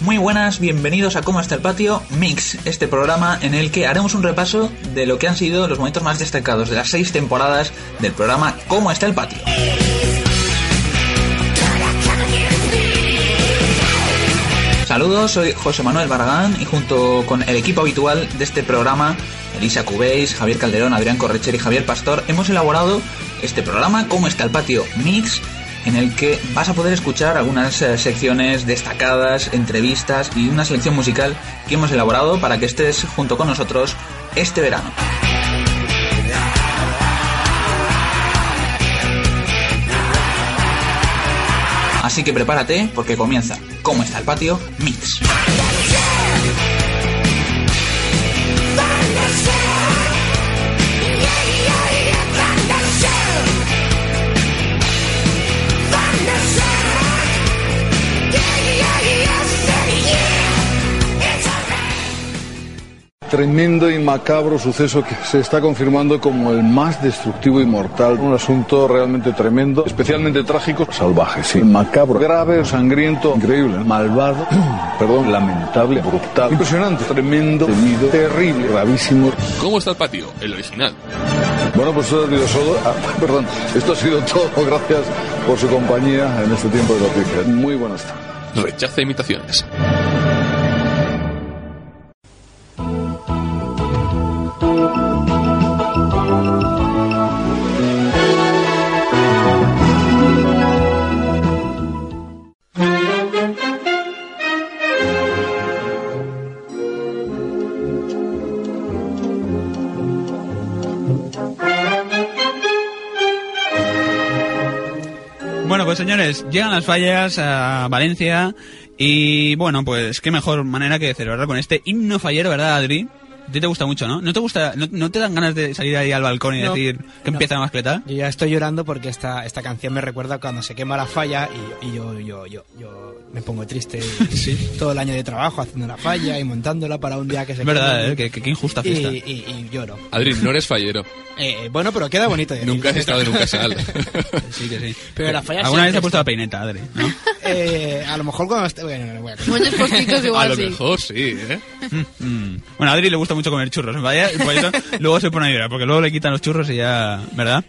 Muy buenas, bienvenidos a Cómo está el patio Mix, este programa en el que haremos un repaso de lo que han sido los momentos más destacados de las 6 temporadas del programa Cómo está el patio. Saludos, soy José Manuel Barragán y junto con el equipo habitual de este programa, Elisa Cubéis, Javier Calderón, Adrián Correcher y Javier Pastor, hemos elaborado este programa Cómo está el patio Mix, en el que vas a poder escuchar algunas secciones destacadas, entrevistas y una selección musical que hemos elaborado para que estés junto con nosotros este verano. Así que prepárate porque comienza Cómo está el patio Mix. Tremendo y macabro suceso que se está confirmando como el más destructivo y mortal. Un asunto realmente tremendo, especialmente trágico, salvaje, sí, macabro, grave, sangriento, increíble, malvado, lamentable, brutal, impresionante, tremendo, temido, terrible, gravísimo. ¿Cómo está el patio? El original. Bueno, pues esto ha sido todo. Gracias por su compañía en este tiempo de noticias. Muy buenas tardes. Rechaza imitaciones. Bueno, pues señores, llegan las fallas a Valencia y bueno, pues qué mejor manera que celebrar con este himno fallero, ¿verdad, Adri? A ti te gusta mucho, ¿no? ¿No te gusta, no te dan ganas de salir ahí al balcón y decir que empieza la mascleta? Yo ya estoy llorando porque esta canción me recuerda cuando se quema la falla y yo me pongo triste ¿Sí? todo el año de trabajo haciendo la falla y montándola para un día que se quema. Es verdad, qué injusta fiesta. Y lloro. Adri, no eres fallero. Bueno, pero queda bonito. Nunca has estado en un casal. Sí, que sí. Pero la falla ¿Alguna vez te has puesto la peineta, Adri? ¿No? A lo mejor cuando esté... Bueno. Muchos postitos igual, A lo sí. mejor sí, ¿eh? Bueno, a Adri le gusta mucho comer churros, ¿vale? Y por eso luego se pone a llorar, porque luego le quitan los churros y ya... ¿Verdad?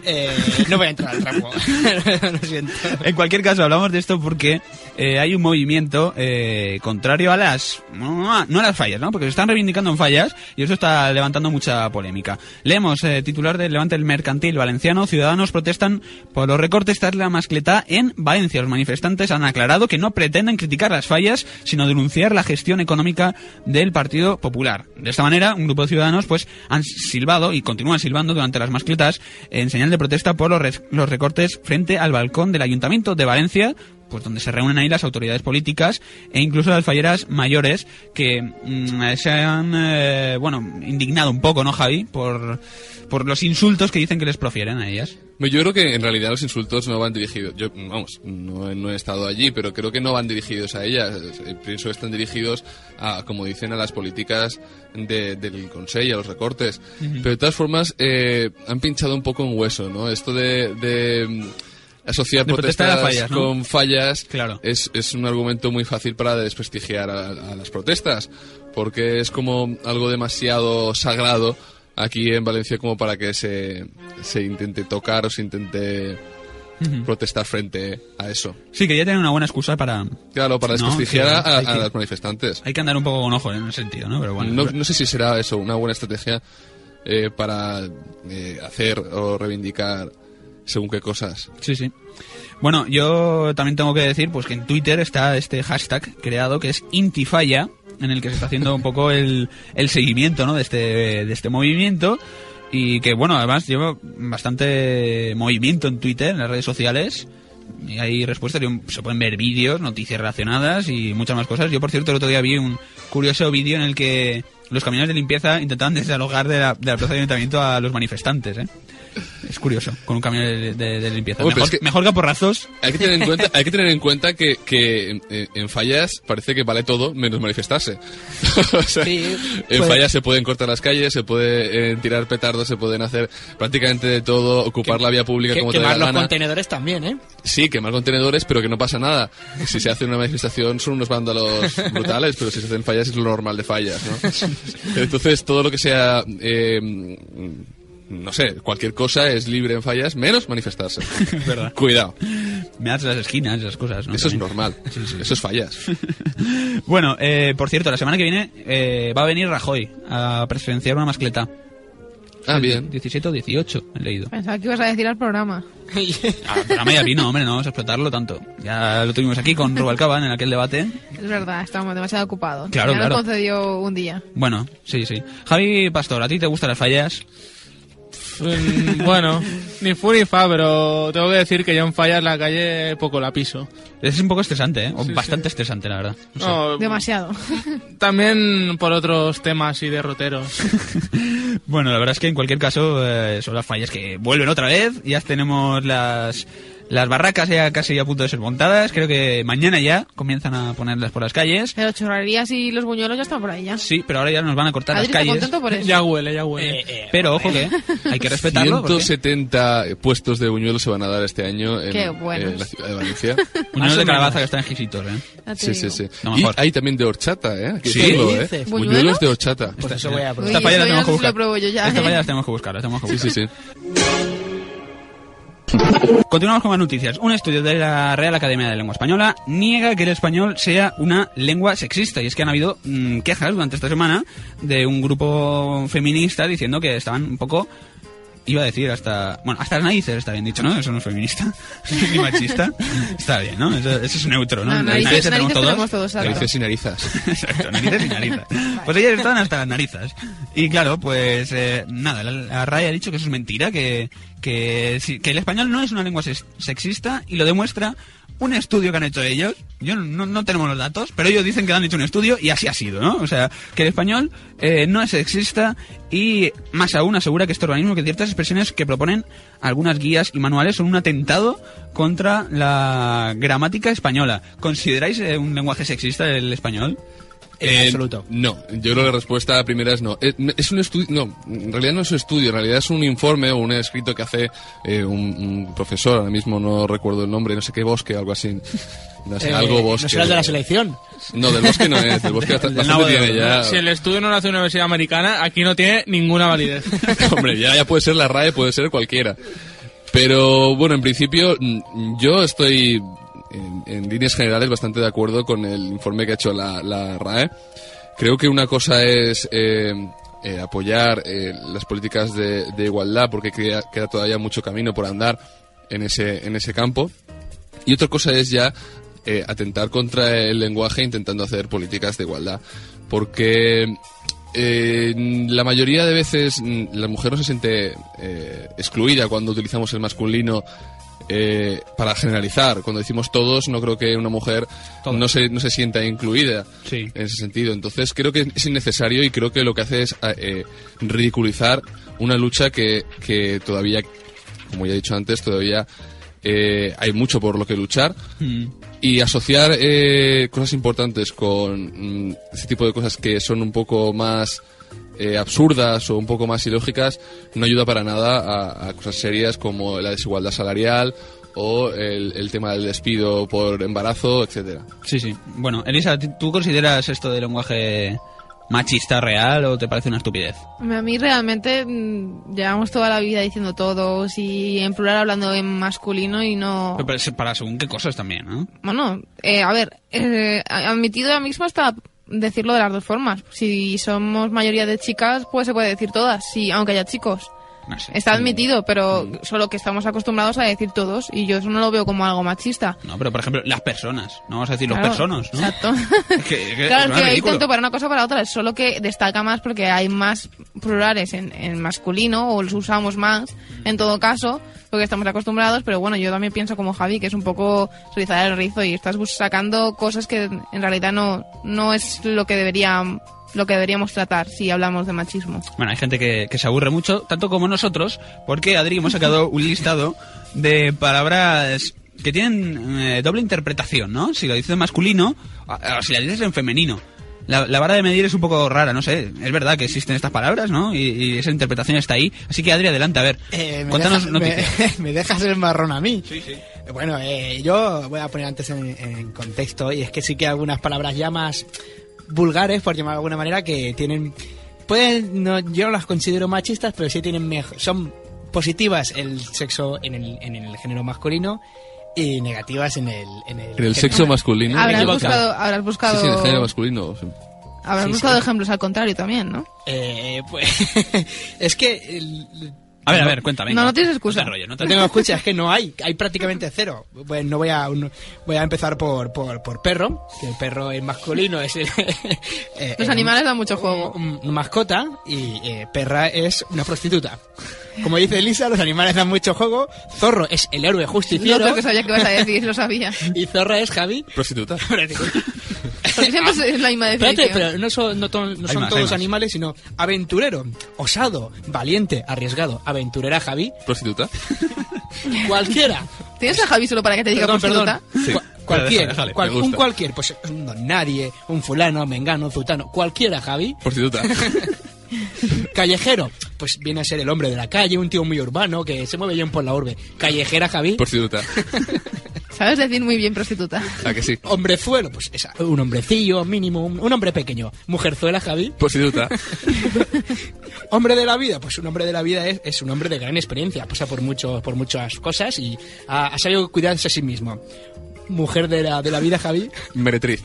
No voy a entrar al trapo. Lo siento. En cualquier caso, hablamos de esto porque hay un movimiento contrario a las... No a las fallas, ¿no? Porque se están reivindicando en fallas y eso está levantando mucha polémica. Leemos titular del Levante el Mercantil Valenciano: ciudadanos protestan por los recortes tras la mascletá en Valencia. Los manifestantes han aclarado que no pretenden criticar las fallas, sino denunciar la gestión económica del Partido Popular. De esta manera, un grupo de ciudadanos pues han silbado y continúan silbando durante las mascletas en señal de protesta por los recortes frente al balcón del Ayuntamiento de Valencia, pues donde se reúnen ahí las autoridades políticas e incluso las falleras mayores que se han indignado un poco, ¿no, Javi? Por los insultos que dicen que les profieren a ellas. Yo creo que en realidad los insultos no van dirigidos. Yo, vamos, no he estado allí, pero creo que no van dirigidos a ellas. Pienso que están dirigidos a, como dicen, a las políticas del Consell, a los recortes. Uh-huh. Pero de todas formas, han pinchado un poco en hueso, ¿no? Esto de asociar protestas fallas, ¿no? Con fallas, claro. es un argumento muy fácil para desprestigiar a las protestas, porque es como algo demasiado sagrado aquí en Valencia como para que se intente tocar o se intente protestar frente a eso. Sí, que ya tienen una buena excusa para... Claro, para desprestigiar a las manifestantes. Hay que andar un poco con ojo en ese sentido, ¿no? Pero bueno, no sé si será eso una buena estrategia para hacer o reivindicar según qué cosas. Sí. Bueno, yo también tengo que decir pues que en Twitter está este hashtag creado que es Intifalla, en el que se está haciendo un poco el seguimiento, ¿no? de este movimiento, y que bueno, además lleva bastante movimiento en Twitter, en las redes sociales, y hay respuestas, se pueden ver vídeos, noticias relacionadas y muchas más cosas. Yo, por cierto, el otro día vi un curioso vídeo en el que los camiones de limpieza intentaban desalojar de la plaza de ayuntamiento a los manifestantes, ¿eh? Es curioso, con un camión de limpieza. Hombre, Mejor que a porrazos. Hay que tener en cuenta que en Fallas parece que vale todo menos manifestarse. O sea, Sí, en pues- Fallas se pueden cortar las calles, se puede tirar petardos, se pueden hacer prácticamente de todo, ocupar la vía pública como te dé la quemar los gana. contenedores también, ¿eh? Sí, quemar contenedores, pero que no pasa nada. Si se hace una manifestación son unos vándalos brutales, pero si se hacen Fallas es lo normal de Fallas, ¿no? Entonces todo lo que sea... no sé, cualquier cosa es libre en Fallas, menos manifestarse. Verdad. Cuidado, Me das las esquinas, esas cosas, ¿no? eso es También. normal, eso es Fallas. Bueno, por cierto, la semana que viene va a venir Rajoy a presenciar una mascleta. Ah, bien. 17 o 18, he leído. Pensaba que ibas a decir al programa. Ah, el programa ya vino, hombre, no vamos a explotarlo tanto. Ya lo tuvimos aquí con Rubalcaba en aquel debate. Es verdad, estábamos demasiado ocupados. Claro, ya claro. nos concedió un día. Bueno, sí, sí. Javi Pastor, ¿a ti te gustan las fallas? Bueno, ni fu ni fa, pero tengo que decir que yo en Fallas la calle poco la piso. Es un poco estresante, ¿eh? O Sí, bastante estresante, la verdad. No sé. No, Demasiado. también por otros temas y derroteros. Bueno, la verdad es que en cualquier caso son las fallas que vuelven otra vez. Ya tenemos las barracas ya casi a punto de ser montadas. Creo que mañana ya comienzan a ponerlas por las calles. Pero churrerías y los buñuelos ya están por ahí ya. Sí, pero ahora ya nos van a cortar Adri las está calles. contento por eso. Ya huele. Pero ojo que hay que respetarlo. porque 170 puestos de buñuelos se van a dar este año en Qué buenos. la ciudad de Valencia. Buñuelos Más de o calabaza menos. que están exquisitos, ¿eh? Ya te Sí, sí, digo. sí. Lo Y mejor. hay también de horchata, ¿eh? Aquí ¿Sí? tengo, ¿Qué ¿eh? dices? Buñuelos de horchata. Pues eso voy a Uy, probar. Esta falla la eso tenemos ya que no sé si buscar. lo pruebo yo ya, Esta ¿eh? falla las tenemos que buscar, Sí, sí, sí. Continuamos con más noticias. Un estudio de la Real Academia de Lengua Española niega que el español sea una lengua sexista. Y es que han habido quejas durante esta semana de un grupo feminista diciendo que estaban un poco... Iba a decir hasta las narices, está bien dicho, ¿no? Eso no es feminista, ni machista. Está bien, ¿no? Eso es neutro, ¿no? No, narices tenemos todos, exacto. Narices y narizas. Exacto, narices y narizas. Pues ellas estaban hasta las narizas. Y claro, pues nada, la RAE ha dicho que eso es mentira, que el español no es una lengua sexista y lo demuestra un estudio que han hecho ellos. Yo no tenemos los datos, pero ellos dicen que han hecho un estudio y así ha sido, ¿no? O sea, que el español no es sexista y más aún asegura que este organismo que ciertas expresiones que proponen algunas guías y manuales son un atentado contra la gramática española. ¿Consideráis un lenguaje sexista el español? En absoluto. No, yo creo que la respuesta primera es no. Es un estudio, no, en realidad no es un estudio, en realidad es un informe o un escrito que hace un profesor, ahora mismo no recuerdo el nombre, no sé qué Bosque, algo así. No sé, algo Bosque. ¿No será el de la selección? No, del Bosque no es, del Bosque bastante Nabo de tiene Oro, ya. Si el estudio no lo hace una universidad americana, aquí no tiene ninguna validez. Hombre, ya puede ser la RAE, puede ser cualquiera. Pero bueno, en principio yo estoy en líneas generales bastante de acuerdo con el informe que ha hecho la RAE. Creo que una cosa es apoyar las políticas de igualdad porque queda todavía mucho camino por andar en ese campo. Y otra cosa es ya atentar contra el lenguaje intentando hacer políticas de igualdad. Porque la mayoría de veces la mujer no se siente excluida cuando utilizamos el masculino para generalizar. Cuando decimos todos, no creo que una mujer no se sienta incluida Sí. en ese sentido. Entonces creo que es innecesario y creo que lo que hace es ridiculizar una lucha que todavía, como ya he dicho antes, todavía hay mucho por lo que luchar. Y asociar cosas importantes con este tipo de cosas que son un poco más absurdas o un poco más ilógicas no ayuda para nada a cosas serias como la desigualdad salarial o el tema del despido por embarazo, etcétera. Sí, sí. Bueno, Elisa, ¿tú consideras esto de lenguaje machista real o te parece una estupidez? A mí realmente llevamos toda la vida diciendo todos y en plural hablando en masculino y no... Pero para según qué cosas también, ¿no? Bueno, a ver, admitido ahora mismo hasta decirlo de las dos formas. Si somos mayoría de chicas, pues se puede decir todas, sí, aunque haya chicos. No sé. Está admitido, pero solo que estamos acostumbrados a decir todos y yo eso no lo veo como algo machista. No, pero por ejemplo, las personas. No vamos a decir Claro, los personas, ¿no? Exacto. que Claro, es que hay ridículo. tanto para una cosa para otra, es solo que destaca más porque hay más plurales en masculino o los usamos más en todo caso, porque estamos acostumbrados, pero bueno, yo también pienso como Javi que es un poco rizar el rizo y estás sacando cosas que en realidad no es lo que debería lo que deberíamos tratar si hablamos de machismo. Bueno, hay gente que se aburre mucho, tanto como nosotros, porque Adri hemos sacado un listado de palabras que tienen doble interpretación, ¿no? Si lo dices en masculino o si lo dices en femenino. La vara de medir es un poco rara, no sé. Es verdad que existen estas palabras, ¿no? Y esa interpretación está ahí. Así que, Adri, adelante, a ver. Cuéntanos noticias. Me dejas el marrón a mí. Sí, sí. Bueno, yo voy a poner antes en contexto, y es que sí que algunas palabras ya más vulgares, por llamar de alguna manera, que tienen... yo no las considero machistas, pero sí son positivas el sexo en el género masculino y negativas en el sexo masculino. Habrás buscado... Sí, en el género masculino. Sí. Habrás buscado ejemplos al contrario también, ¿no? Pues es que... A ver, cuéntame. No tienes excusa. No tengo excusa, es que no hay prácticamente cero. Pues voy a empezar por perro, que el perro es masculino, es los animales dan mucho juego. Una mascota, y perra es una prostituta. Como dice Elisa, los animales dan mucho juego. Zorro es el héroe justiciero. No creo que sabía que ibas a decir, lo sabía. Y zorra es, Javi, prostituta. Porque siempre es la misma definición. Espérate, pero no son todos animales, sino aventurero, osado, valiente, arriesgado. Aventurera, Javi. Prostituta. Cualquiera. ¿Tienes a Javi solo para que te diga prostituta? Sí. Cualquier, Déjale, un cualquier, pues un don nadie, un fulano, mengano, zutano, cualquiera, Javi. Prostituta. Callejero, pues viene a ser el hombre de la calle, un tío muy urbano que se mueve bien por la urbe. Callejera, Javi. Prostituta. Sabes decir muy bien prostituta. ¿A que sí? Hombrezuelo, pues un hombrecillo mínimo, un hombre pequeño. Mujerzuela, Javi. Prostituta. Hombre de la vida, pues un hombre de la vida es un hombre de gran experiencia, pasa por muchas cosas y ha sabido cuidarse a sí mismo. Mujer de la vida, Javi. Meretriz.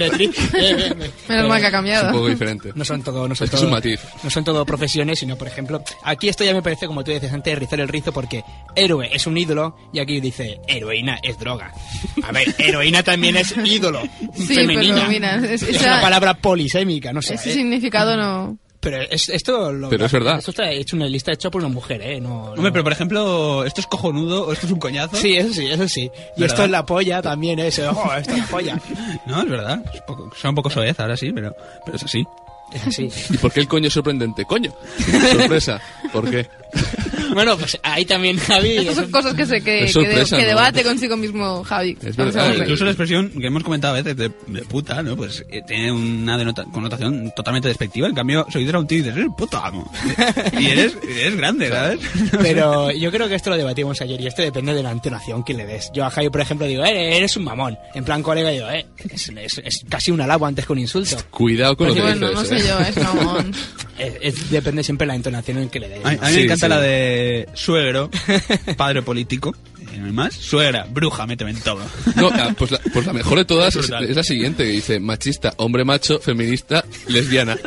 Menos mal que ha cambiado. Es un poco diferente. No son todo es un matiz. No son todo profesiones, sino, por ejemplo, aquí esto ya me parece, como tú decías antes, rizar el rizo, porque héroe es un ídolo y aquí dice heroína es droga. A ver, heroína también es ídolo. Sí, femenina. pero mira, es una palabra polisémica, no sé. Ese significado no... Pero pero es verdad. Esto está hecho una lista hecha por una mujer, No, Hombre, pero por ejemplo, ¿esto es cojonudo o esto es un coñazo? Sí, eso sí. Y ¿verdad? esto es la polla también, eso. Esto es la polla. No, es verdad. Suena un poco soez ahora sí, pero es así. Es así. ¿Y por qué el coño es sorprendente? ¡Coño! Sorpresa. ¿Por qué? Bueno, pues ahí también, Javi... Estas son cosas que sorpresa, ¿no? debate consigo mismo Javi. Es verdad. Incluso la expresión que hemos comentado a veces de puta, ¿no? Pues tiene una connotación totalmente despectiva. En cambio, soy de un tío y dices, eres puta, amo. Y eres grande, ¿sabes? Pero yo creo que esto lo debatimos ayer y esto depende de la entonación que le des. Yo a Javi, por ejemplo, digo, eres un mamón. En plan colega, digo, es casi un halago antes que un insulto. Cuidado con lo que dices. No sé yo, es mamón. Depende siempre de la entonación en que le des. A mí me encanta la de suegro, padre político, no hay más. Suegra, bruja, méteme en todo. No, pues la mejor de todas es la siguiente, que dice machista, hombre macho, feminista, lesbiana.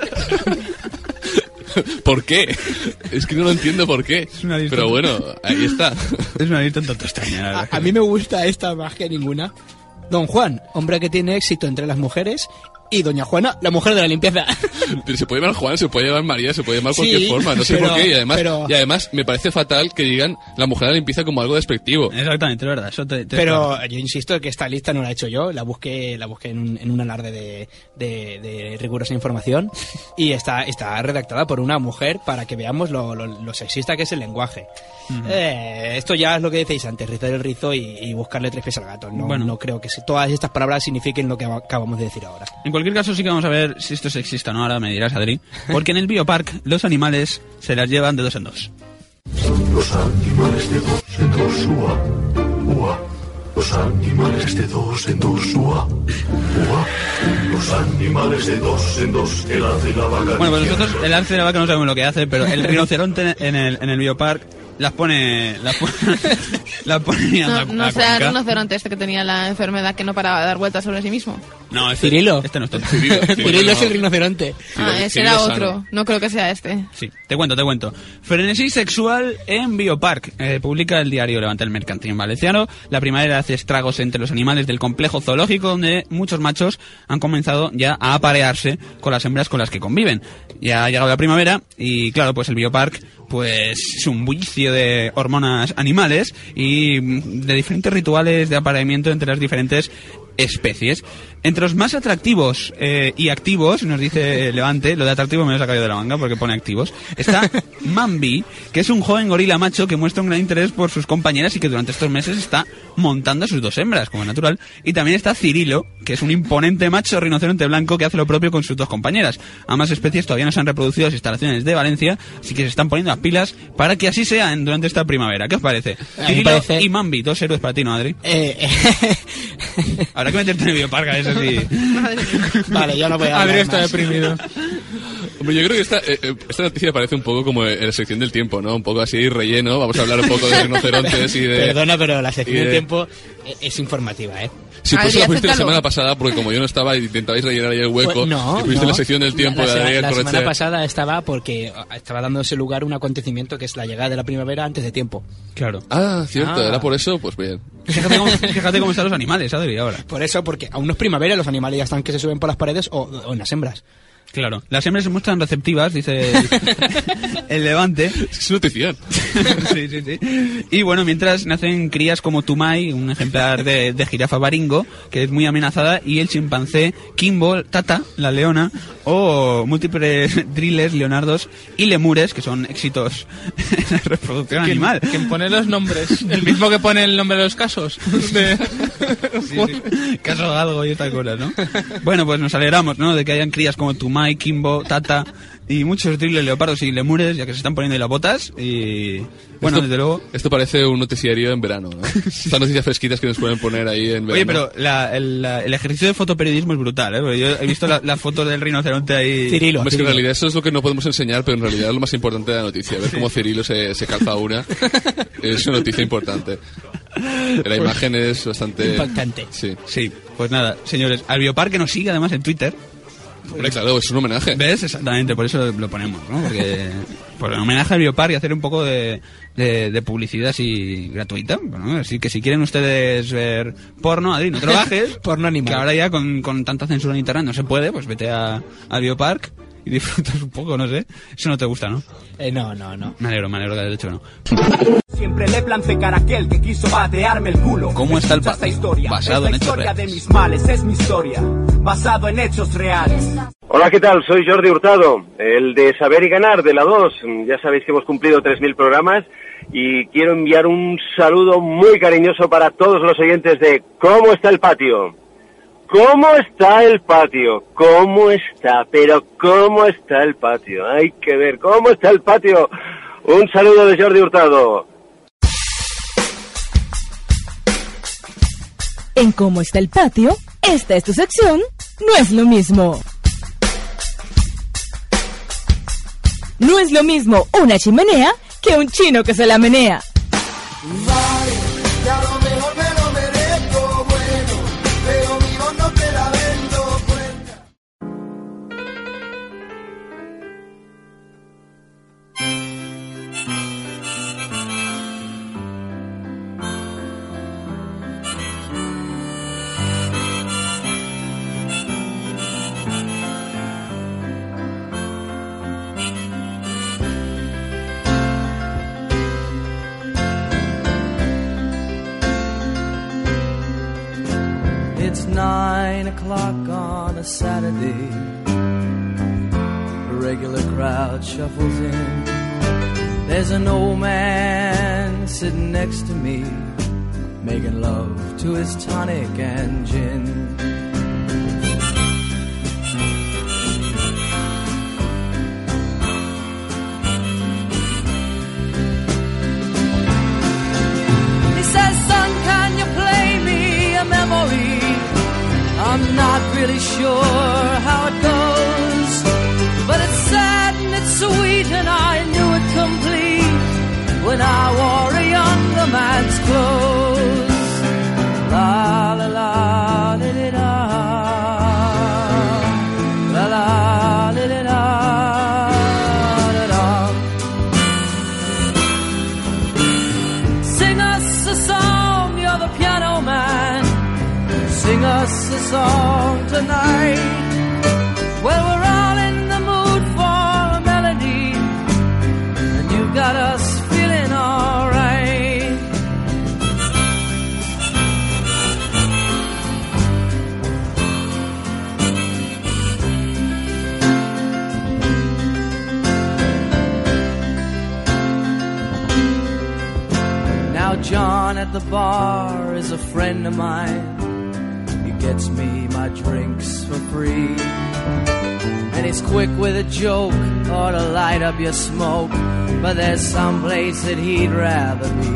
¿Por qué? Es que no lo entiendo por qué. Pero bueno, ahí está. Es una lista un tanto extraña, la verdad. A mí me gusta esta más que ninguna. Don Juan, hombre que tiene éxito entre las mujeres. Y doña Juana, la mujer de la limpieza. Pero se puede llamar Juan, se puede llamar María, se puede llamar cualquier forma, no sé por qué. Y además me parece fatal que digan la mujer de la limpieza como algo despectivo. Exactamente, es verdad. Pero yo insisto que esta lista no la he hecho yo, la busqué en un alarde de rigurosa información y está redactada por una mujer para que veamos lo sexista que es el lenguaje. Esto ya es lo que decíais antes, rizar el rizo y buscarle tres pies al gato. No creo que todas estas palabras signifiquen lo que acabamos de decir ahora. En cualquier caso sí que vamos a ver si esto es sexista, ¿no? Ahora me dirás, Adri. Porque en el biopark los animales se las llevan de dos en dos. Los animales de dos en dos, ua, ua. Los animales de dos en dos, ua, ua. Los animales de dos en dos, el alce y la vaca. Bueno, pues nosotros el alce y la vaca no sabemos lo que hace, pero el rinoceronte en el biopark las pone no será el rinoceronte este que tenía la enfermedad que no paraba de dar vueltas sobre sí mismo. No, Cirilo. Este no es Cirilo es el rinoceronte. Ese era otro. No creo que sea este. Sí, te cuento. Frenesí sexual en Biopark. Publica el diario Levante el Mercantil Valenciano. La primavera hace estragos entre los animales del complejo zoológico, donde muchos machos han comenzado ya a aparearse con las hembras con las que conviven. Ya ha llegado la primavera y claro, pues el Biopark pues es un bullicio de hormonas animales y de diferentes rituales de apareamiento entre las diferentes especies. Entre los más atractivos y activos, nos dice Levante, lo de atractivo me lo he sacado de la manga porque pone activos, está Mambi, que es un joven gorila macho que muestra un gran interés por sus compañeras y que durante estos meses está montando a sus 2 hembras, como es natural. Y también está Cirilo, que es un imponente macho rinoceronte blanco que hace lo propio con sus 2 compañeras. Ambas especies todavía no se han reproducido en las instalaciones de Valencia, así que se están poniendo las pilas para que así sean durante esta primavera. ¿Qué os parece? Cirilo y Mambi, 2 héroes para ti, ¿no, Adri? Habrá que meterte en el biopark a eso sí. Vale, yo no voy a Adri está deprimido. Hombre, yo creo que esta noticia parece un poco como en la sección del tiempo, ¿no? Un poco así relleno. Vamos a hablar un poco de rinocerontes y de... Perdona, pero la sección del tiempo es informativa, ¿eh? Si pues la pusiste la semana pasada, porque como yo no estaba, intentabais rellenar ahí el hueco. Pues no, y pusiste la sección del tiempo de Adrián La Corretxer. semana pasada estaba porque estaba dándose lugar un acontecimiento que es la llegada de la primavera antes de tiempo. Claro. Ah, cierto, era por eso, pues bien. Fíjate cómo están los animales, Adri, ahora. Por eso, porque aún no es primavera, los animales ya están que se suben por las paredes o en las hembras. Claro, las hembras se muestran receptivas, dice el Levante. Es notición. Sí. Y bueno, mientras nacen crías como Tumay, un ejemplar de jirafa baringo, que es muy amenazada, y el chimpancé Kimbo, Tata, la leona, o múltiples driles, leonardos y lemures, que son éxitos en la reproducción animal. ¿Quién pone los nombres? ¿El mismo que pone el nombre de los casos? Sí. Caso Galgo y estas cosas, ¿no? Bueno, pues nos alegramos, ¿no?, de que hayan crías como Tumay, Kimbo, Tata y muchos driles, leopardos y lemures, ya que se están poniendo ahí las botas. Y bueno, desde luego... Esto parece un noticiario en verano, ¿no? Estas noticias fresquitas que nos pueden poner ahí en verano. Oye, pero el ejercicio de fotoperiodismo es brutal, ¿eh? Porque yo he visto las fotos del rinoceronte ahí... Cirilo. Es que en realidad eso es lo que no podemos enseñar, pero en realidad es lo más importante de la noticia. Ver cómo Cirilo se calza una es una noticia importante. La imagen es bastante... impactante. Sí, pues nada, señores, al Biopark, que nos sigue además en Twitter. Hombre, claro, es un homenaje. ¿Ves? Exactamente, por eso lo ponemos, ¿no? Porque por el homenaje al Biopark y hacer un poco de publicidad así gratuita, ¿no? Así que si quieren ustedes ver porno, Adri, no te lo bajes. Porno animal. Que ahora ya con tanta censura en internet no se puede, pues vete al Biopark y disfrutas un poco, no sé. Eso no te gusta, ¿no? No. Me alegro que hayas dicho no. Siempre le planté cara a aquel que quiso patearme el culo. ¿Cómo está el patio? Basado en hechos historia reales. de mis males es mi historia, basado en hechos reales. Hola, ¿qué tal? Soy Jordi Hurtado, el de Saber y Ganar, de la 2. Ya sabéis que hemos cumplido 3.000 programas y quiero enviar un saludo muy cariñoso para todos los oyentes de ¿Cómo está el patio? ¿Cómo está el patio? ¿Cómo está? Pero ¿cómo está el patio? Hay que ver, ¿cómo está el patio? Un saludo de Jordi Hurtado. En ¿Cómo está el patio? Esta es tu sección, no es lo mismo. No es lo mismo una chimenea que un chino que se la menea. It's 9 o'clock on a Saturday. A regular crowd shuffles in. There's an old man sitting next to me, making love to his tonic and gin. He says, son, can you play me a memory? I'm not really sure how it goes, but it's sad and it's sweet and I knew it complete when I wore a younger man's clothes. La la la li li da, la la li li da, da da. Sing us a song, you're the piano man. Sing us a song tonight. Well, we're all in the mood for a melody, and you got us feeling alright. at the bar is a friend of mine. He gets me my drinks for free. And he's quick with a joke or to light up your smoke. But there's some place that he'd rather be.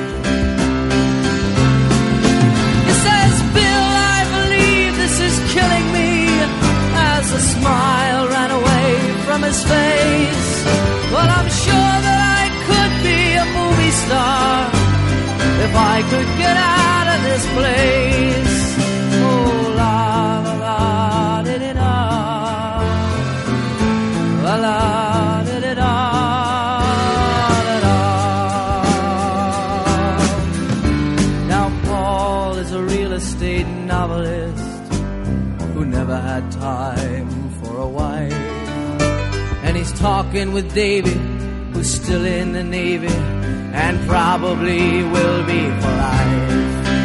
He says, Bill, I believe this is killing me. As a smile ran away from his face. Well, I'm sure that I could be a movie star if I could get out of this place. Oh, la la la di di da, la la di di da, da da. Now Paul is a real estate novelist who never had time for a wife, and he's talking with Davy, who's still in the Navy and probably will be for life.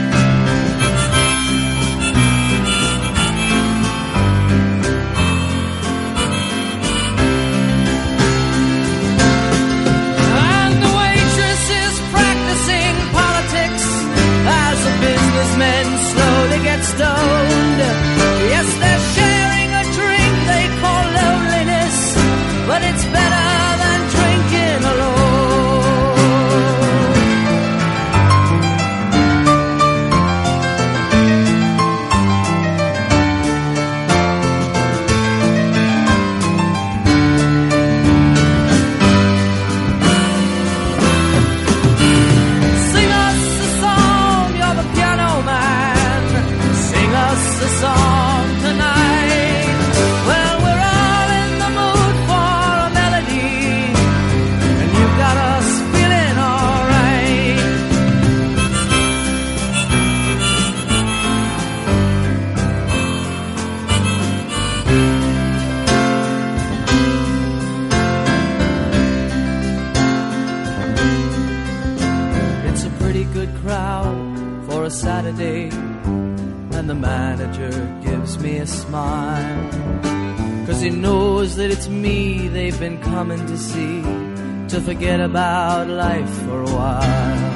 And the waitress is practicing politics as the businessmen slowly get stoned. Yes, they're sharing a drink they call loneliness, but it's better than drinking alone. Sing us a song, you're the piano man. Sing us a song tonight. Well, we're all in the mood for a melody, and you've got us feeling alright. It's a pretty good crowd for a Saturday, and the manager gives me a smile, 'cause he knows that it's me they've been coming to see, to forget about life for a while.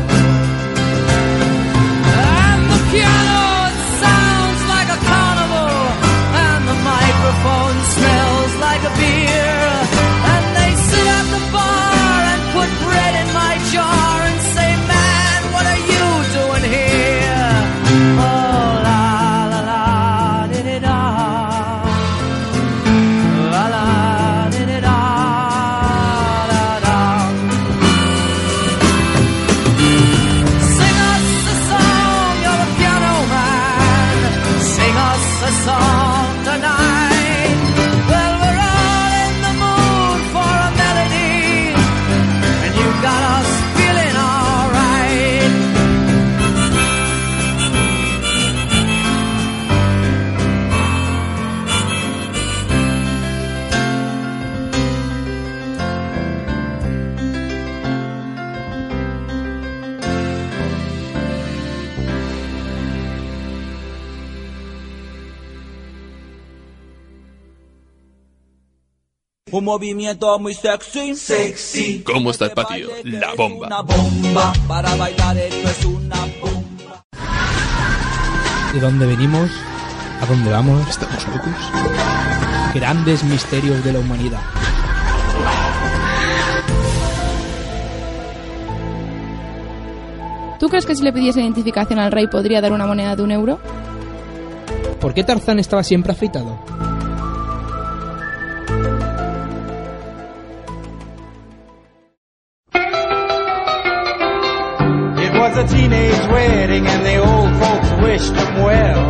And the piano, it sounds like a carnival, and the microphone smells like a beer, and they sit at the bar and put bread in my jar and say, man, what are you doing here? Oh, la la la di di da, la la di di da, da da. Sing us a song, you're the piano man. Sing us a song tonight. Well, we're all in the mood for a melody, and you got us feeling alright. Un movimiento muy sexy. Sexy. ¿Cómo está el patio? La bomba. Una bomba. Para bailar esto es una bomba. ¿De dónde venimos? ¿A dónde vamos? ¿Estamos locos? Grandes misterios de la humanidad. ¿Tú crees que si le pidiese identificación al rey podría dar una moneda de €1? ¿Por qué Tarzán estaba siempre afeitado? It was a teenage wedding and the old folks wished them well.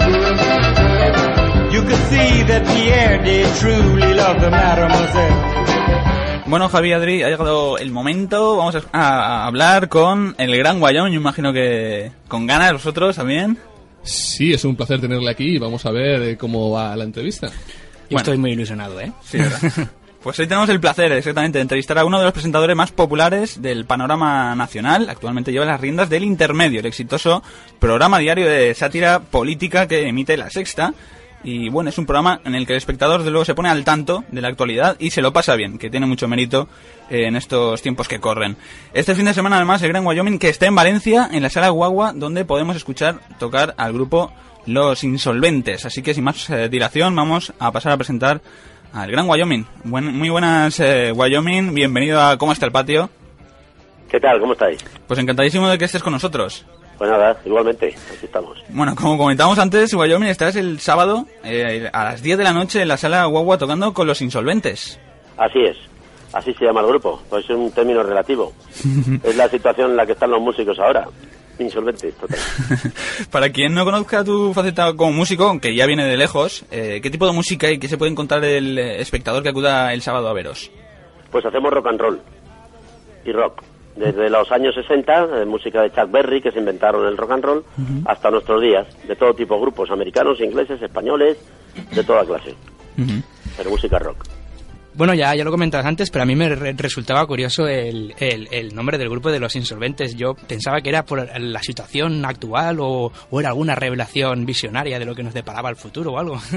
You could see that Pierre did truly love the mademoiselle. Bueno, Javi, Adri, ha llegado el momento. Vamos a hablar con el gran Guayón. Yo imagino que con ganas vosotros también. Sí, es un placer tenerle aquí. Vamos a ver cómo va la entrevista. Yo estoy muy ilusionado, ¿eh? Sí, ¿verdad? Pues hoy tenemos el placer, exactamente, de entrevistar a uno de los presentadores más populares del panorama nacional. Actualmente lleva las riendas del Intermedio, el exitoso programa diario de sátira política que emite La Sexta. Y bueno, es un programa en el que el espectador de luego se pone al tanto de la actualidad y se lo pasa bien, que tiene mucho mérito en estos tiempos que corren. Este fin de semana además el Gran Wyoming, que está en Valencia, en la Sala Guagua, donde podemos escuchar tocar al grupo Los Insolventes. Así que sin más dilación vamos a pasar a presentar al Gran Wyoming. Muy buenas, Wyoming, bienvenido a ¿Cómo está el patio? ¿Qué tal? ¿Cómo estáis? Pues encantadísimo de que estés con nosotros. Pues nada, igualmente, aquí estamos. Bueno, como comentábamos antes, Wyoming, estarás el sábado a las 10 de la noche en la Sala Guagua tocando con Los Insolventes. Así es, así se llama el grupo, pues es un término relativo. Es la situación en la que están los músicos ahora, insolventes, total. Para quien no conozca tu faceta como músico, aunque ya viene de lejos, ¿qué tipo de música y qué se puede encontrar el espectador que acuda el sábado a veros? Pues hacemos rock and roll y rock. Desde los años 60, música de Chuck Berry, que se inventaron el rock and roll, hasta nuestros días, de todo tipo de grupos, americanos, ingleses, españoles, de toda clase. Pero música rock. Bueno, ya lo comentabas antes, pero a mí me resultaba curioso el nombre del grupo de Los Insolventes. Yo pensaba que era por la situación actual o era alguna revelación visionaria de lo que nos deparaba el futuro o algo.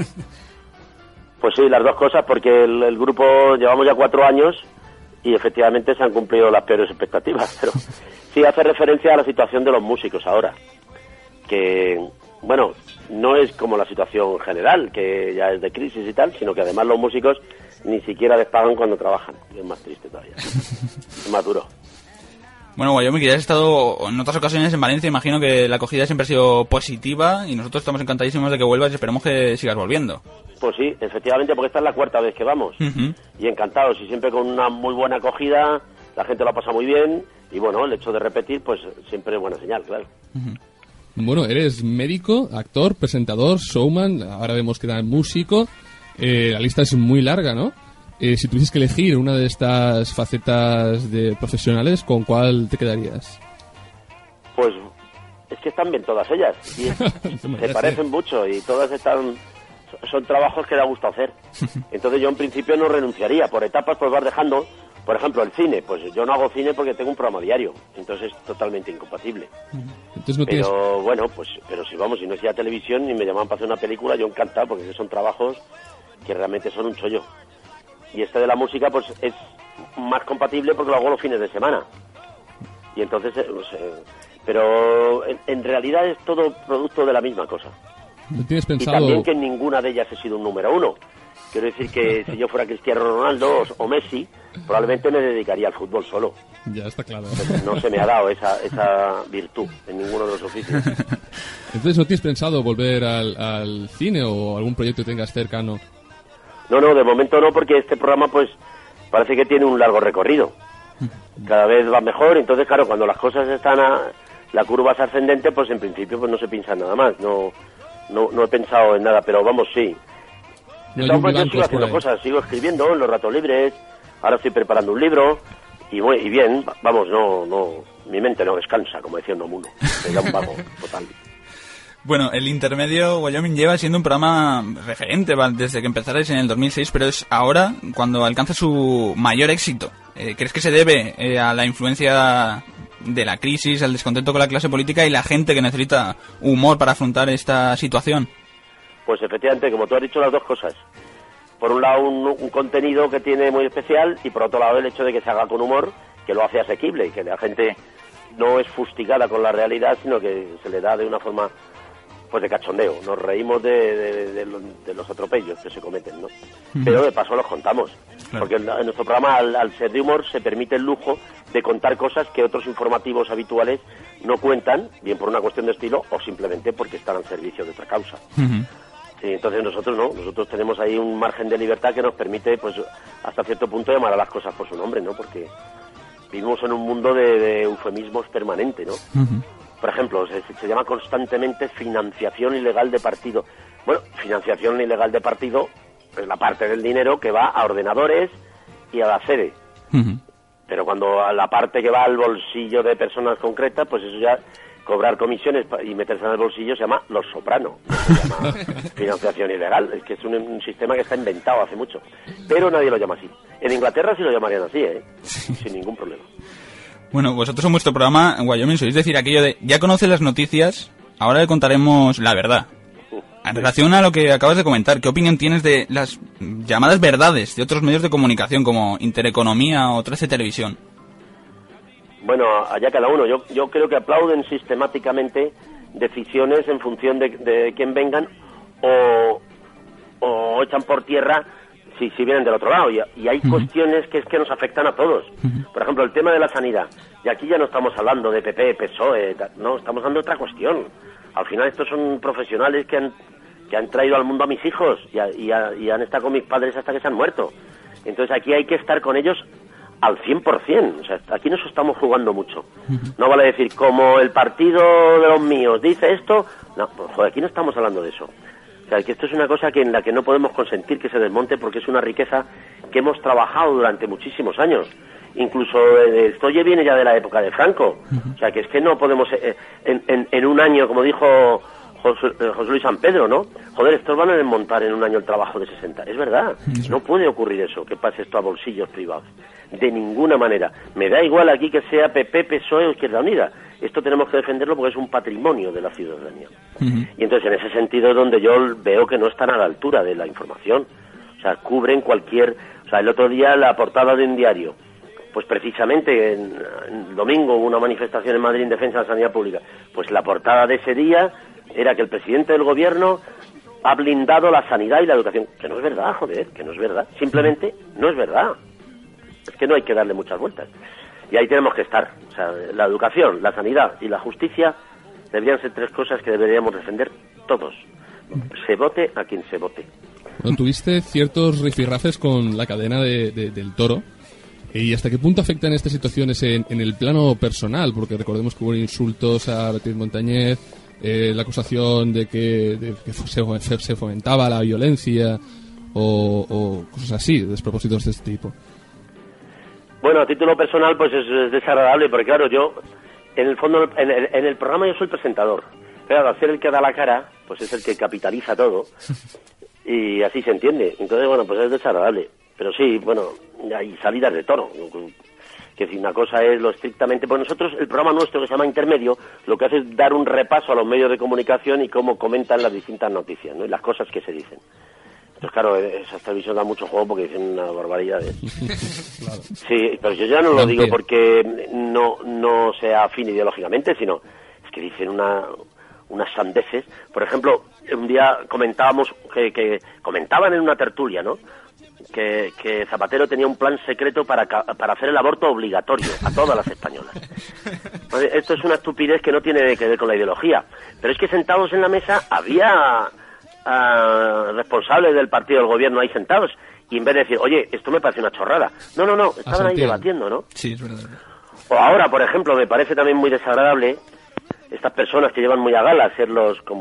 Pues sí, las dos cosas, porque el grupo llevamos ya 4 años y efectivamente se han cumplido las peores expectativas, pero sí hace referencia a la situación de los músicos ahora, que, bueno, no es como la situación general, que ya es de crisis y tal, sino que además los músicos ni siquiera les pagan cuando trabajan, es más triste todavía, es más duro. Bueno, Wyoming, que ya has estado en otras ocasiones en Valencia, imagino que la acogida siempre ha sido positiva y nosotros estamos encantadísimos de que vuelvas y esperemos que sigas volviendo. Pues sí, efectivamente, porque esta es la 4ª vez que vamos. Y encantados, y siempre con una muy buena acogida, la gente lo pasa muy bien, y bueno, el hecho de repetir, pues siempre es buena señal, claro. Bueno, eres médico, actor, presentador, showman, ahora vemos que eres músico, la lista es muy larga, ¿no? Si tuvieses que elegir una de estas facetas de profesionales, ¿con cuál te quedarías? Pues es que están bien todas ellas, y se parecen mucho, y todas son trabajos que da gusto hacer. Entonces yo en principio no renunciaría, por etapas pues vas dejando. Por ejemplo, el cine, pues yo no hago cine porque tengo un programa diario, entonces es totalmente incompatible. Entonces no pero bueno, pues pero si vamos, si no es ya televisión y me llaman para hacer una película, yo encantado, porque son trabajos que realmente son un chollo. Y este de la música pues es más compatible porque lo hago los fines de semana. Y entonces, pero en realidad es todo producto de la misma cosa. ¿No tienes pensado? Y también que en ninguna de ellas he sido un número 1. Quiero decir que si yo fuera Cristiano Ronaldo o Messi, probablemente me dedicaría al fútbol solo. Ya está claro. No se me ha dado esa virtud en ninguno de los oficios. Entonces, ¿no tienes pensado volver al cine o algún proyecto que tengas cercano? No, de momento no, porque este programa pues parece que tiene un largo recorrido. Cada vez va mejor, entonces claro, cuando las cosas están la curva es ascendente, pues en principio pues no se piensa nada más. No he pensado en nada, pero vamos, sí. Yo sigo haciendo cosas, sigo escribiendo en los ratos libres, ahora estoy preparando un libro, y bien, vamos, mi mente no descansa, como decía Unamuno, me da un vago total. Bueno, el Intermedio Wyoming lleva siendo un programa referente desde que empezarais en el 2006, pero es ahora cuando alcanza su mayor éxito. ¿Crees que se debe a la influencia de la crisis, al descontento con la clase política y la gente que necesita humor para afrontar esta situación? Pues efectivamente, como tú has dicho, las dos cosas. Por un lado, un contenido que tiene muy especial, y por otro lado, el hecho de que se haga con humor, que lo hace asequible y que la gente no es fustigada con la realidad, sino que se le da de una forma pues de cachondeo. Nos reímos de los atropellos que se cometen, ¿no? Pero de paso los contamos. Claro. Porque en nuestro programa, al ser de humor, se permite el lujo de contar cosas que otros informativos habituales no cuentan, bien por una cuestión de estilo o simplemente porque están al servicio de otra causa. Sí, entonces nosotros tenemos ahí un margen de libertad que nos permite, pues, hasta cierto punto llamar a las cosas por su nombre, ¿no? Porque vivimos en un mundo de eufemismos permanente, ¿no? Por ejemplo, se llama constantemente financiación ilegal de partido. Bueno, financiación ilegal de partido es la parte del dinero que va a ordenadores y a la sede. Pero cuando a la parte que va al bolsillo de personas concretas, pues eso ya, cobrar comisiones y meterse en el bolsillo, se llama Los Soprano. No se llama financiación ilegal. Es que es un sistema que está inventado hace mucho. Pero nadie lo llama así. En Inglaterra sí lo llamarían así, sin ningún problema. Bueno, vosotros en vuestro programa, en Wyoming, sois decir aquello de, ya conoces las noticias, ahora le contaremos la verdad. En relación a lo que acabas de comentar, ¿qué opinión tienes de las llamadas verdades de otros medios de comunicación como Intereconomía o 13 Televisión? Bueno, allá cada uno. Yo creo que aplauden sistemáticamente decisiones en función de quién vengan o echan por tierra si vienen del otro lado. Y hay cuestiones que nos afectan a todos. Por ejemplo, el tema de la sanidad. Y aquí ya no estamos hablando de PP, PSOE, no, estamos hablando de otra cuestión. Al final estos son profesionales que han traído al mundo a mis hijos y han estado con mis padres hasta que se han muerto. Entonces aquí hay que estar con ellos al 100%. O sea, aquí nos estamos jugando mucho. No vale decir, como el partido de los míos dice esto. No, pues, joder, aquí no estamos hablando de eso. O sea, que esto es una cosa en la que no podemos consentir que se desmonte porque es una riqueza que hemos trabajado durante muchísimos años. Incluso esto viene ya de la época de Franco. O sea, que es que no podemos en un año, como dijo José Luis San Pedro, ¿no? Joder, estos van a desmontar en un año el trabajo de 60. Es verdad, no puede ocurrir eso, que pase esto a bolsillos privados. De ninguna manera. Me da igual aquí que sea PP, PSOE o Izquierda Unida. Esto tenemos que defenderlo porque es un patrimonio de la ciudadanía. Y entonces en ese sentido es donde yo veo que no están a la altura de la información. O sea, cubren cualquier... O sea, el otro día la portada de un diario, pues precisamente el domingo hubo una manifestación en Madrid en defensa de la sanidad pública. Pues la portada de ese día era que el presidente del gobierno ha blindado la sanidad y la educación. Que no es verdad, joder, que no es verdad. Simplemente no es verdad. Es que no hay que darle muchas vueltas. Y ahí tenemos que estar. O sea, la educación, la sanidad y la justicia deberían ser tres cosas que deberíamos defender todos. Se vote a quien se vote. Bueno, tuviste ciertos rifirrafes con la cadena del Toro. ¿Y hasta qué punto afectan estas situaciones en el plano personal? Porque recordemos que hubo insultos a Beatriz Montañez, la acusación de que se fomentaba la violencia o cosas así, despropósitos de este tipo. Bueno, a título personal pues es desagradable, porque claro, yo en el fondo en el programa yo soy el presentador. Claro, al ser el que da la cara, pues es el que capitaliza todo y así se entiende. Entonces, bueno, pues es desagradable. Pero sí, bueno, hay salidas de tono. Que si una cosa es lo estrictamente... Pues nosotros, el programa nuestro que se llama Intermedio, lo que hace es dar un repaso a los medios de comunicación y cómo comentan las distintas noticias, ¿no? Y las cosas que se dicen. Entonces, claro, esa televisión da mucho juego porque dicen unas barbaridades. Claro. Sí, pero yo ya no lo digo porque no sea afín ideológicamente, sino es que dicen unas sandeces. Por ejemplo, un día comentábamos que comentaban en una tertulia, ¿no?, que Zapatero tenía un plan secreto para hacer el aborto obligatorio a todas las españolas. Esto es una estupidez que no tiene que ver con la ideología. Pero es que sentados en la mesa había responsables del partido del gobierno ahí sentados. Y en vez de decir, oye, esto me parece una chorrada. No, estaban ahí debatiendo, ¿no? Sí, es verdad. O ahora, por ejemplo, me parece también muy desagradable estas personas que llevan muy a gala ser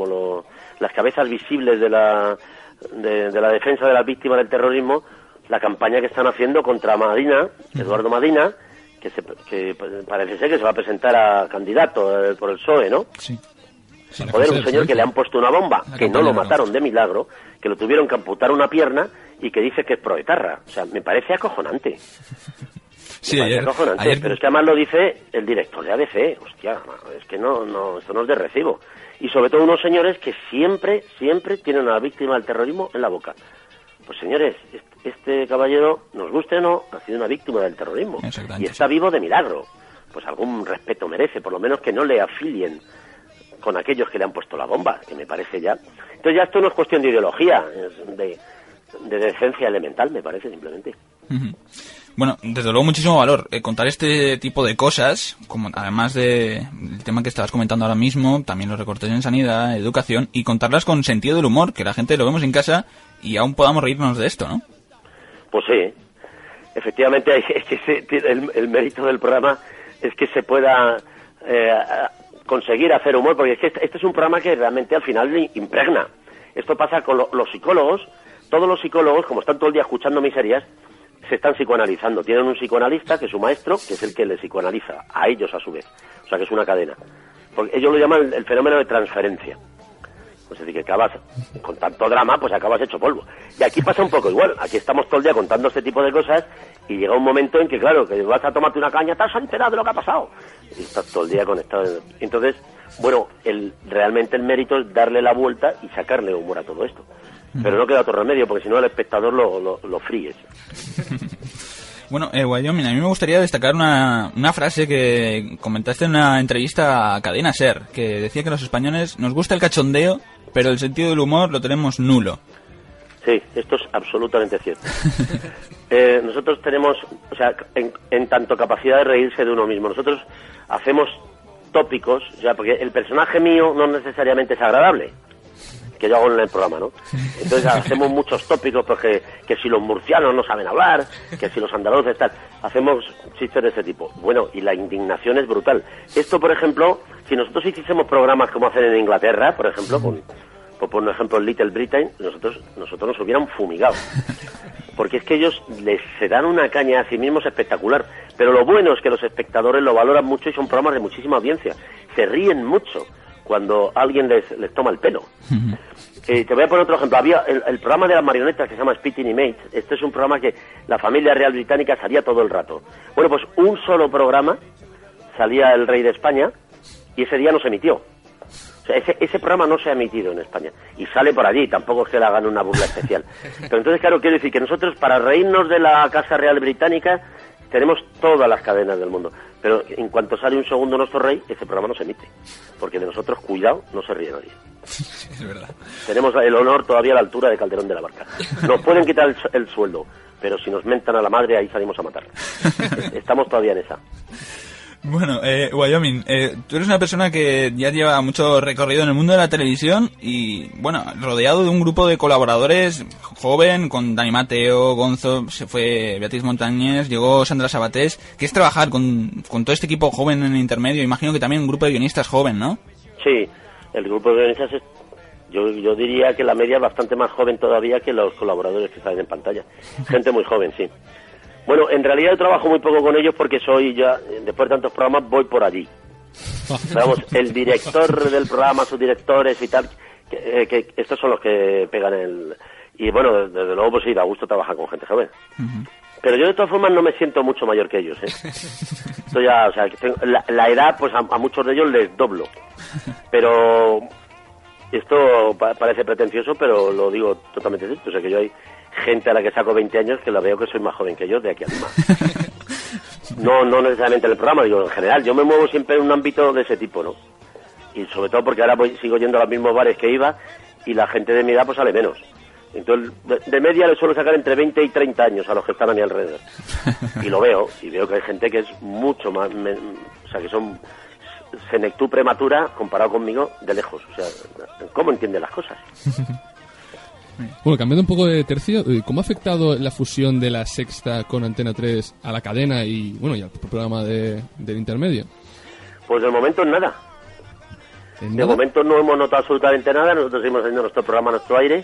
las cabezas visibles de la defensa de las víctimas del terrorismo, la campaña que están haciendo contra Madina, Eduardo Madina, que parece ser que se va a presentar a candidato por el PSOE, ¿no? Sí. Joder, un señor que le han puesto una bomba, que no lo mataron de milagro, que lo tuvieron que amputar una pierna y que dice que es proetarra. O sea, me parece acojonante. Sí, ayer, pero es que además lo dice el director de ABC. Hostia, es que esto no es de recibo. Y sobre todo unos señores que siempre tienen a la víctima del terrorismo en la boca. Pues señores, este caballero, nos guste o no, ha sido una víctima del terrorismo. Y está vivo de milagro. Pues algún respeto merece, por lo menos que no le afilien con aquellos que le han puesto la bomba, que me parece ya... Entonces ya esto no es cuestión de ideología, es de decencia elemental, me parece, simplemente. Bueno, desde luego muchísimo valor contar este tipo de cosas, como además del tema que estabas comentando ahora mismo, también los recortes en sanidad, educación, y contarlas con sentido del humor, que la gente lo vemos en casa y aún podamos reírnos de esto, ¿no? Pues sí, efectivamente es que el mérito del programa es que se pueda conseguir hacer humor, porque es que este es un programa que realmente al final impregna. Esto pasa con los psicólogos. Todos los psicólogos, como están todo el día escuchando miserias, se están psicoanalizando. Tienen un psicoanalista, que es su maestro, que es el que les psicoanaliza, a ellos a su vez. O sea, que es una cadena. Porque ellos lo llaman el fenómeno de transferencia. Es decir, que acabas, con tanto drama, pues acabas hecho polvo. Y aquí pasa un poco igual. Aquí estamos todo el día contando este tipo de cosas y llega un momento en que, claro, que vas a tomarte una caña, te has enterado de lo que ha pasado. Y estás todo el día conectado. Entonces, bueno, realmente el mérito es darle la vuelta y sacarle humor a todo esto. Pero no queda otro remedio, porque si no el espectador lo fríes. Bueno, Wyoming, a mí me gustaría destacar una frase que comentaste en una entrevista a Cadena SER, que decía que los españoles nos gusta el cachondeo, pero el sentido del humor lo tenemos nulo. Sí, esto es absolutamente cierto. Nosotros tenemos, o sea, en tanto capacidad de reírse de uno mismo, nosotros hacemos tópicos, o sea, porque el personaje mío no necesariamente es agradable, que yo hago en el programa, ¿no? Entonces hacemos muchos tópicos, porque que si los murcianos no saben hablar, que si los andaluces tal, hacemos chistes de ese tipo. Bueno, y la indignación es brutal. Esto, por ejemplo, si nosotros hiciésemos programas como hacen en Inglaterra, por ejemplo, por un ejemplo en Little Britain, nosotros nos hubieran fumigado. Porque es que ellos se dan una caña a sí mismos espectacular. Pero lo bueno es que los espectadores lo valoran mucho y son programas de muchísima audiencia. Se ríen mucho cuando alguien les toma el pelo. Te voy a poner otro ejemplo. Había el programa de las marionetas que se llama Spitting Image. Este es un programa que la familia real británica salía todo el rato. Bueno, pues un solo programa salía el rey de España y ese día no se emitió. O sea, ese programa no se ha emitido en España y sale por allí, tampoco es que le hagan una burla especial. Pero entonces, claro, quiero decir que nosotros, para reírnos de la Casa Real Británica, tenemos todas las cadenas del mundo. Pero en cuanto sale un segundo nuestro rey, ese programa no se emite. Porque de nosotros, cuidado, no se ríe nadie. Es verdad. Tenemos el honor todavía a la altura de Calderón de la Barca. Nos pueden quitar el sueldo, pero si nos mentan a la madre, ahí salimos a matar. Estamos todavía en esa. Bueno, Wyoming, tú eres una persona que ya lleva mucho recorrido en el mundo de la televisión y, bueno, rodeado de un grupo de colaboradores joven, con Dani Mateo, Gonzo, se fue Beatriz Montañés, llegó Sandra Sabatés. ¿Qué es trabajar con todo este equipo joven en el intermedio? Imagino que también un grupo de guionistas joven, ¿no? Sí, el grupo de guionistas es... Yo diría que la media es bastante más joven todavía que los colaboradores que salen en pantalla. Gente muy joven, sí. Bueno, en realidad yo trabajo muy poco con ellos porque soy ya, después de tantos programas, voy por allí. Vamos, el director del programa, sus directores y tal, que estos son los que pegan el... Y bueno, desde luego, pues sí, da gusto trabajar con gente joven. Pero yo de todas formas no me siento mucho mayor que ellos, ¿eh? Esto ya, o sea, la edad, pues a muchos de ellos les doblo. Pero esto parece pretencioso, pero lo digo totalmente cierto. O sea, que yo hay gente a la que saco 20 años que la veo que soy más joven que yo de aquí a Lima. No necesariamente en el programa, digo, en general. Yo me muevo siempre en un ámbito de ese tipo, ¿no? Y sobre todo porque ahora sigo yendo a los mismos bares que iba y la gente de mi edad pues sale menos. Entonces, de media le suelo sacar entre 20 y 30 años a los que están a mi alrededor. Y lo veo, y veo que hay gente que es mucho más... o sea, que son senectud prematura comparado conmigo de lejos. O sea, ¿cómo entiende las cosas? Bueno, cambiando un poco de tercio, ¿cómo ha afectado la fusión de La Sexta con Antena 3 a la cadena y, bueno, y al programa del intermedio? Pues de momento nada. De momento no hemos notado absolutamente nada. Nosotros seguimos haciendo nuestro programa, nuestro aire,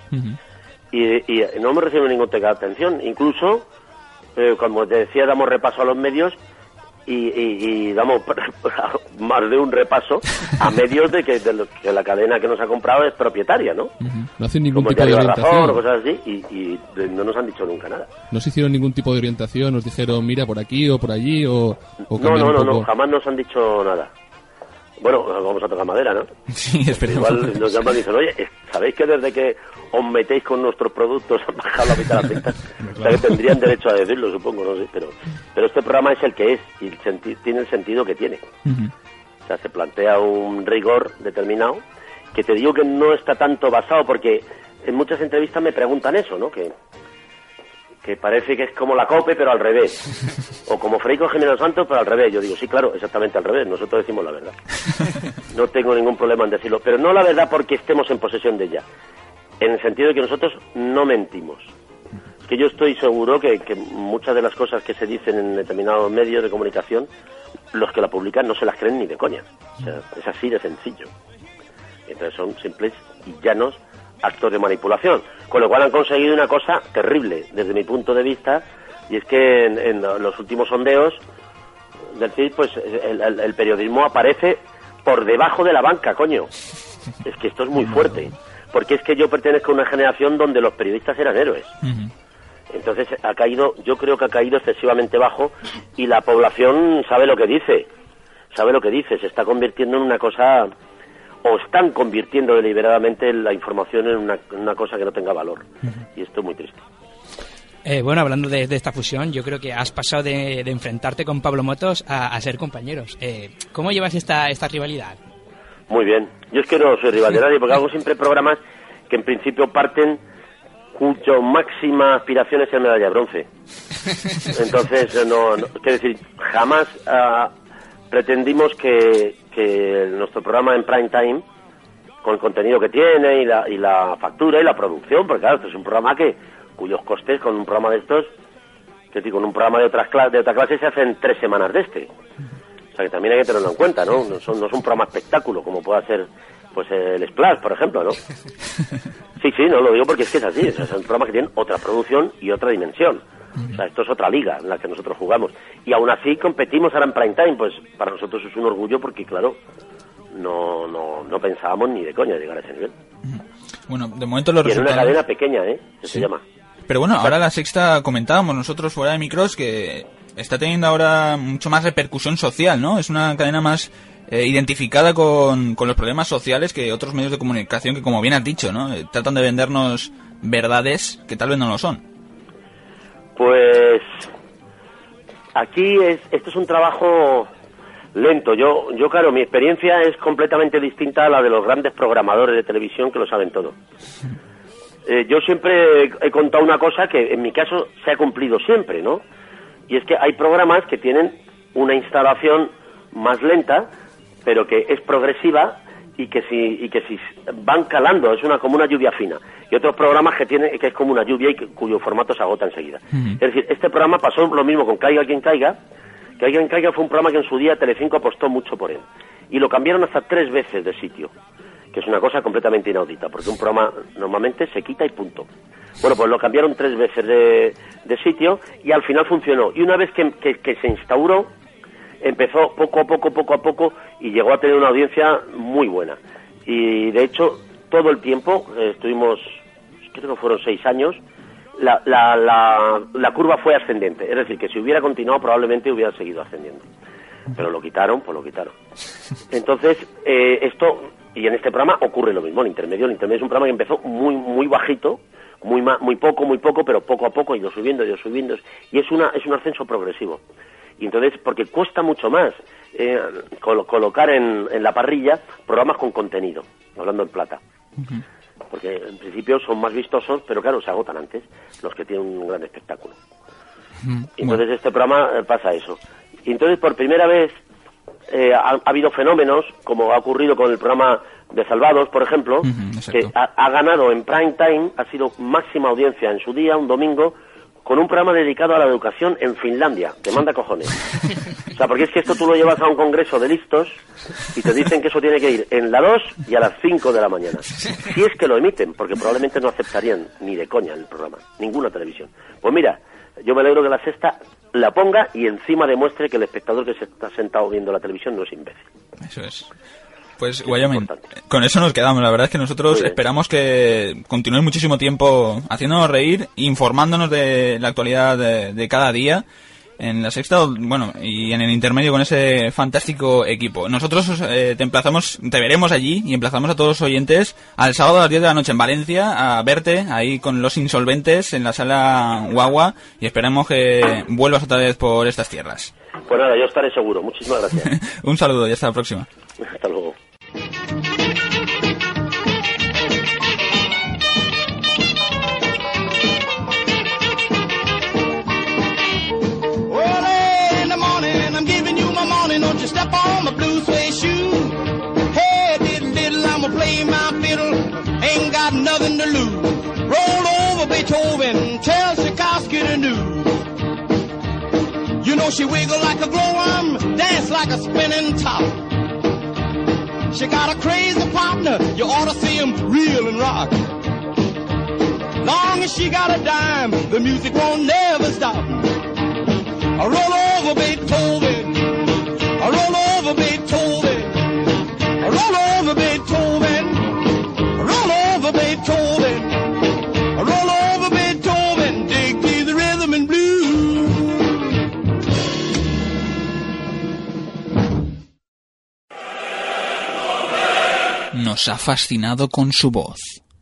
y no hemos recibido ningún tipo de atención. Incluso, como te decía, damos repaso a los medios y damos más de un repaso a medios de que la cadena que nos ha comprado es propietaria, ¿no? No hacen ningún como tipo de orientación. Razón, o cosas así, y no nos han dicho nunca nada. ¿No se hicieron ningún tipo de orientación? ¿Nos dijeron, mira, por aquí o por allí? O no, jamás nos han dicho nada. Bueno, vamos a tocar madera, ¿no? Sí, esperemos. Igual nos llaman y dicen, oye, ¿sabéis que desde que os metéis con nuestros productos han bajado la mitad de las ventas? O sea, que tendrían derecho a decirlo, supongo, no sé, pero este programa es el que es y tiene el sentido que tiene. O sea, se plantea un rigor determinado que te digo que no está tanto basado, porque en muchas entrevistas me preguntan eso, ¿no? Que parece que es como la COPE, pero al revés. O como Federico Jiménez Santos, pero al revés. Yo digo, sí, claro, exactamente al revés. Nosotros decimos la verdad. No tengo ningún problema en decirlo. Pero no la verdad porque estemos en posesión de ella. En el sentido de que nosotros no mentimos. Es que yo estoy seguro que muchas de las cosas que se dicen en determinados medios de comunicación, los que la publican no se las creen ni de coña. O sea, es así de sencillo. Entonces son simples y llanos actos de manipulación, con lo cual han conseguido una cosa terrible desde mi punto de vista, y es que en los últimos sondeos del CIS, pues el periodismo aparece por debajo de la banca, coño. Es que esto es muy fuerte, porque es que yo pertenezco a una generación donde los periodistas eran héroes. Entonces yo creo que ha caído excesivamente bajo, y la población sabe lo que dice, se está convirtiendo en una cosa, o están convirtiendo deliberadamente la información en una cosa que no tenga valor, y esto es muy triste. Bueno, hablando de esta fusión, yo creo que has pasado de enfrentarte con Pablo Motos a ser compañeros. ¿Cómo llevas esta rivalidad? Muy bien. Yo es que no soy rival de nadie, porque hago siempre programas que en principio parten cuya máxima aspiración es el medalla de bronce. Entonces, quiero decir, jamás pretendimos que nuestro programa en prime time, con el contenido que tiene y la factura y la producción, porque claro, esto es un programa cuyos costes con un programa de estos, con un programa de otra clase se hacen 3 semanas de este. O sea que también hay que tenerlo en cuenta, ¿no? No es un programa espectáculo como pueda ser pues el Splash, por ejemplo, ¿no? Sí, no lo digo porque es que es así. Es un programa que tiene otra producción y otra dimensión. O sea, esto es otra liga en la que nosotros jugamos. Y aún así competimos ahora en prime time, pues para nosotros es un orgullo porque, claro, no pensábamos ni de coña llegar a ese nivel. Bueno, de momento los resultados... Y en una cadena pequeña, que se llama. Pero bueno, ahora La Sexta, comentábamos nosotros fuera de micros que está teniendo ahora mucho más repercusión social, ¿no? Es una cadena más identificada con los problemas sociales que otros medios de comunicación que, como bien has dicho, ¿no? Tratan de vendernos verdades que tal vez no lo son. Pues aquí esto es un trabajo lento. Yo claro, mi experiencia es completamente distinta a la de los grandes programadores de televisión que lo saben todo. Yo siempre he contado una cosa que en mi caso se ha cumplido siempre, ¿no? Y es que hay programas que tienen una instalación más lenta, pero que es progresiva y que si van calando, es como una lluvia fina. Y otros programas que es como una lluvia y cuyo formato se agota enseguida. Es decir, este programa pasó lo mismo con Caiga quien caiga. Caiga quien caiga fue un programa que en su día Telecinco apostó mucho por él. Y lo cambiaron hasta 3 veces de sitio, que es una cosa completamente inaudita, porque un programa normalmente se quita y punto. Bueno, pues lo cambiaron 3 veces de sitio y al final funcionó. Y una vez que se instauró, empezó poco a poco y llegó a tener una audiencia muy buena. Y de hecho, todo el tiempo, estuvimos, creo que fueron 6 años, la curva fue ascendente. Es decir, que si hubiera continuado probablemente hubiera seguido ascendiendo. Pero lo quitaron, pues lo quitaron. Entonces, esto... Y en este programa ocurre lo mismo, el intermedio es un programa que empezó muy bajito, muy poco, pero poco a poco ha ido subiendo, y es un ascenso progresivo. Y entonces, porque cuesta mucho más colocar en la parrilla programas con contenido, hablando en plata. Porque en principio son más vistosos, pero claro, se agotan antes los que tienen un gran espectáculo. Y entonces este programa pasa eso. Y entonces por primera vez ha habido fenómenos, como ha ocurrido con el programa de Salvados, por ejemplo, que ha ganado en prime time, ha sido máxima audiencia en su día, un domingo, con un programa dedicado a la educación en Finlandia. Te manda cojones. O sea, porque es que esto tú lo llevas a un congreso de listos y te dicen que eso tiene que ir en la 2 y a las 5 de la mañana. Si es que lo emiten, porque probablemente no aceptarían ni de coña el programa, ninguna televisión. Pues mira, yo me alegro que La Sexta la ponga y encima demuestre que el espectador que se está sentado viendo la televisión no es imbécil. Eso es. Pues, Wyoming, con eso nos quedamos. La verdad es que nosotros esperamos que continúen muchísimo tiempo haciéndonos reír, informándonos de la actualidad de cada día en La Sexta, bueno, y en el intermedio con ese fantástico equipo. Nosotros te veremos allí y emplazamos a todos los oyentes al sábado a las 10 de la noche en Valencia a verte ahí con Los Insolventes en la sala Guagua y esperemos que vuelvas otra vez por estas tierras. Pues nada, yo estaré seguro. Muchísimas gracias. Un saludo y hasta la próxima. Hasta luego. Don't you step on my blue suede shoe. Hey, diddle, I'ma play my fiddle. Ain't got nothing to lose. Roll over Beethoven, tell Tchaikovsky the news. You know she wiggle like a glowworm, dance like a spinning top. She got a crazy partner, you ought to see him reel and rock. Long as she got a dime, the music won't never stop. I roll over Beethoven, I roll over Beethoven, I roll over Beethoven. nos ha fascinado con su voz.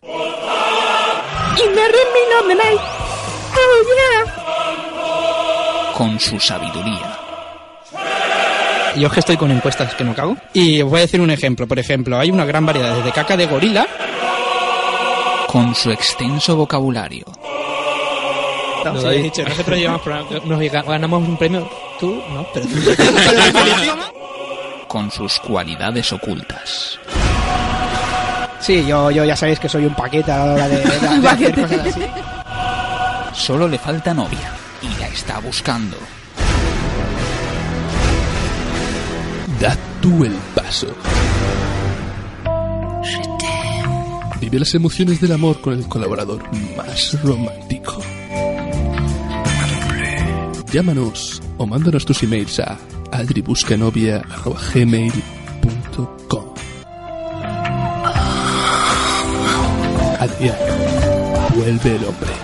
Con su sabiduría. Yo es que estoy con encuestas que no cago. Y os voy a decir un ejemplo. Por ejemplo, hay una gran variedad desde caca de gorila. Con su extenso vocabulario. Nos habéis dicho, nosotros nos ganamos un premio. Tú, no, pero tú. Con sus cualidades ocultas. Sí, yo ya sabéis que soy un paquete a la hora de hacer cosas así. Solo le falta novia y la está buscando. Da tú el paso. Vive las emociones del amor con el colaborador más romántico. Llámanos o mándanos tus emails a adribuscanovia@gmail.com. Adrián, vuelve el hombre.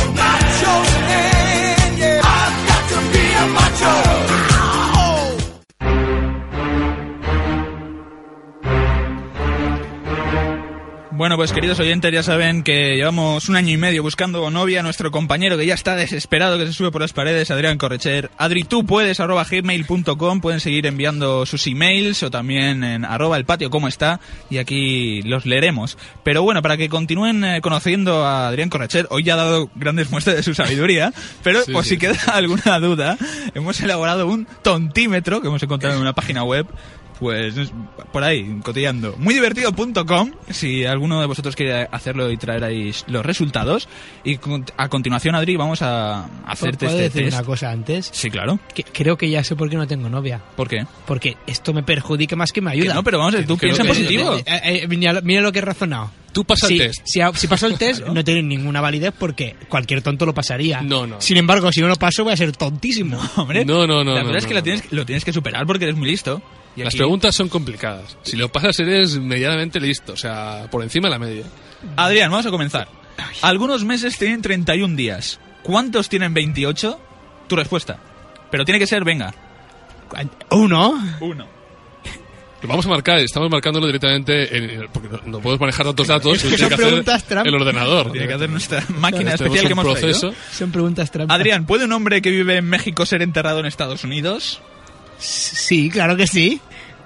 Bueno, pues queridos oyentes, ya saben que llevamos 1 año y medio buscando novia. Nuestro compañero que ya está desesperado, que se sube por las paredes, Adrián Correcher. adritupuedes@gmail.com. Pueden seguir enviando sus emails o también en @elpatio como está, y aquí los leeremos. Pero bueno, para que continúen conociendo a Adrián Correcher, hoy ya ha dado grandes muestras de su sabiduría, pero sí, si queda alguna duda, hemos elaborado un tontímetro que hemos encontrado en una página web. Pues por ahí, cotillando. Muydivertido.com, si alguno de vosotros quiere hacerlo y traer ahí los resultados. Y a continuación, Adri, vamos a hacerte ¿Puedo este decir test. una cosa antes? Sí, claro. Creo que ya sé por qué no tengo novia. ¿Por qué? Porque esto me perjudica más que me ayuda. Que no, pero vamos a ver, tú piensa en positivo. Mira lo que he razonado. Tú pasas el test. Si paso el test, no tiene ninguna validez porque cualquier tonto lo pasaría. No. Sin embargo, si no lo paso, voy a ser tontísimo. No, hombre. No. La verdad es que lo tienes que superar porque eres muy listo. Y Las aquí... preguntas son complicadas. Si lo pasas eres medianamente listo, o sea, por encima de la media. Adrián, vamos a comenzar. Algunos meses tienen 31 días. ¿Cuántos tienen 28? Tu respuesta. Pero tiene que ser, venga. ¿Uno? Lo vamos a marcar, estamos marcándolo directamente porque no podemos manejar tantos datos. Es que son preguntas trampa. El ordenador. Tiene que hacer nuestra máquina especial que hemos traído. Son preguntas trampa. Adrián, ¿puede un hombre que vive en México ser enterrado en Estados Unidos? Sí, claro que sí.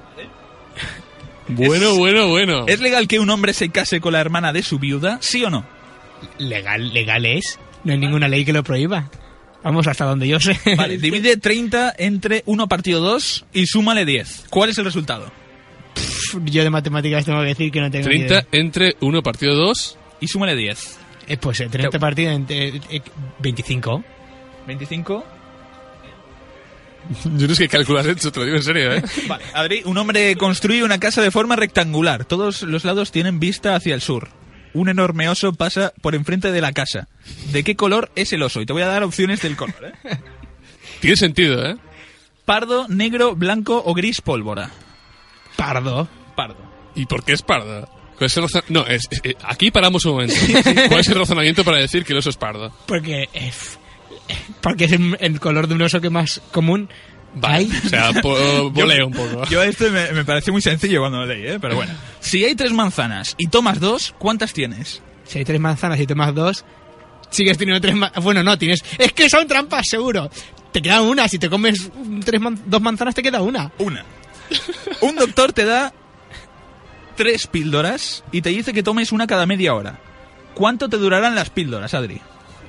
Bueno. ¿Es legal que un hombre se case con la hermana de su viuda? ¿Sí o no? Legal es. No hay ninguna ley que lo prohíba. Vamos, hasta donde yo sé. Vale, divide 30 entre 1 partido 2 y súmale 10. ¿Cuál es el resultado? Yo de matemáticas tengo que decir que no tengo 30 ni idea. entre 1 partido 2 y súmale 10. Pues 30 partido entre 25. ¿25? Yo no sé qué cálculo has hecho, te lo digo en serio, ¿eh? Vale, Adri, un hombre construye una casa de forma rectangular. Todos los lados tienen vista hacia el sur. Un enorme oso pasa por enfrente de la casa. ¿De qué color es el oso? Y te voy a dar opciones del color, ¿eh? Tiene sentido, ¿eh? Pardo, negro, blanco o gris pólvora. Pardo. ¿Y por qué es pardo? No, aquí paramos un momento. ¿Cuál es el razonamiento para decir que el oso es pardo? Porque es el color de un oso que más común hay. O sea, voleo un poco. Yo esto me pareció muy sencillo cuando lo leí, ¿eh? Pero bueno. Si hay 3 manzanas y tomas 2, ¿cuántas tienes? Si hay 3 manzanas y tomas 2, sigues teniendo 3 manzanas. Bueno, no, tienes... Es que son trampas, seguro. Te queda una. Si te comes 2 manzanas, te queda una. Un doctor te da 3 píldoras y te dice que tomes una cada media hora. ¿Cuánto te durarán las píldoras, Adri?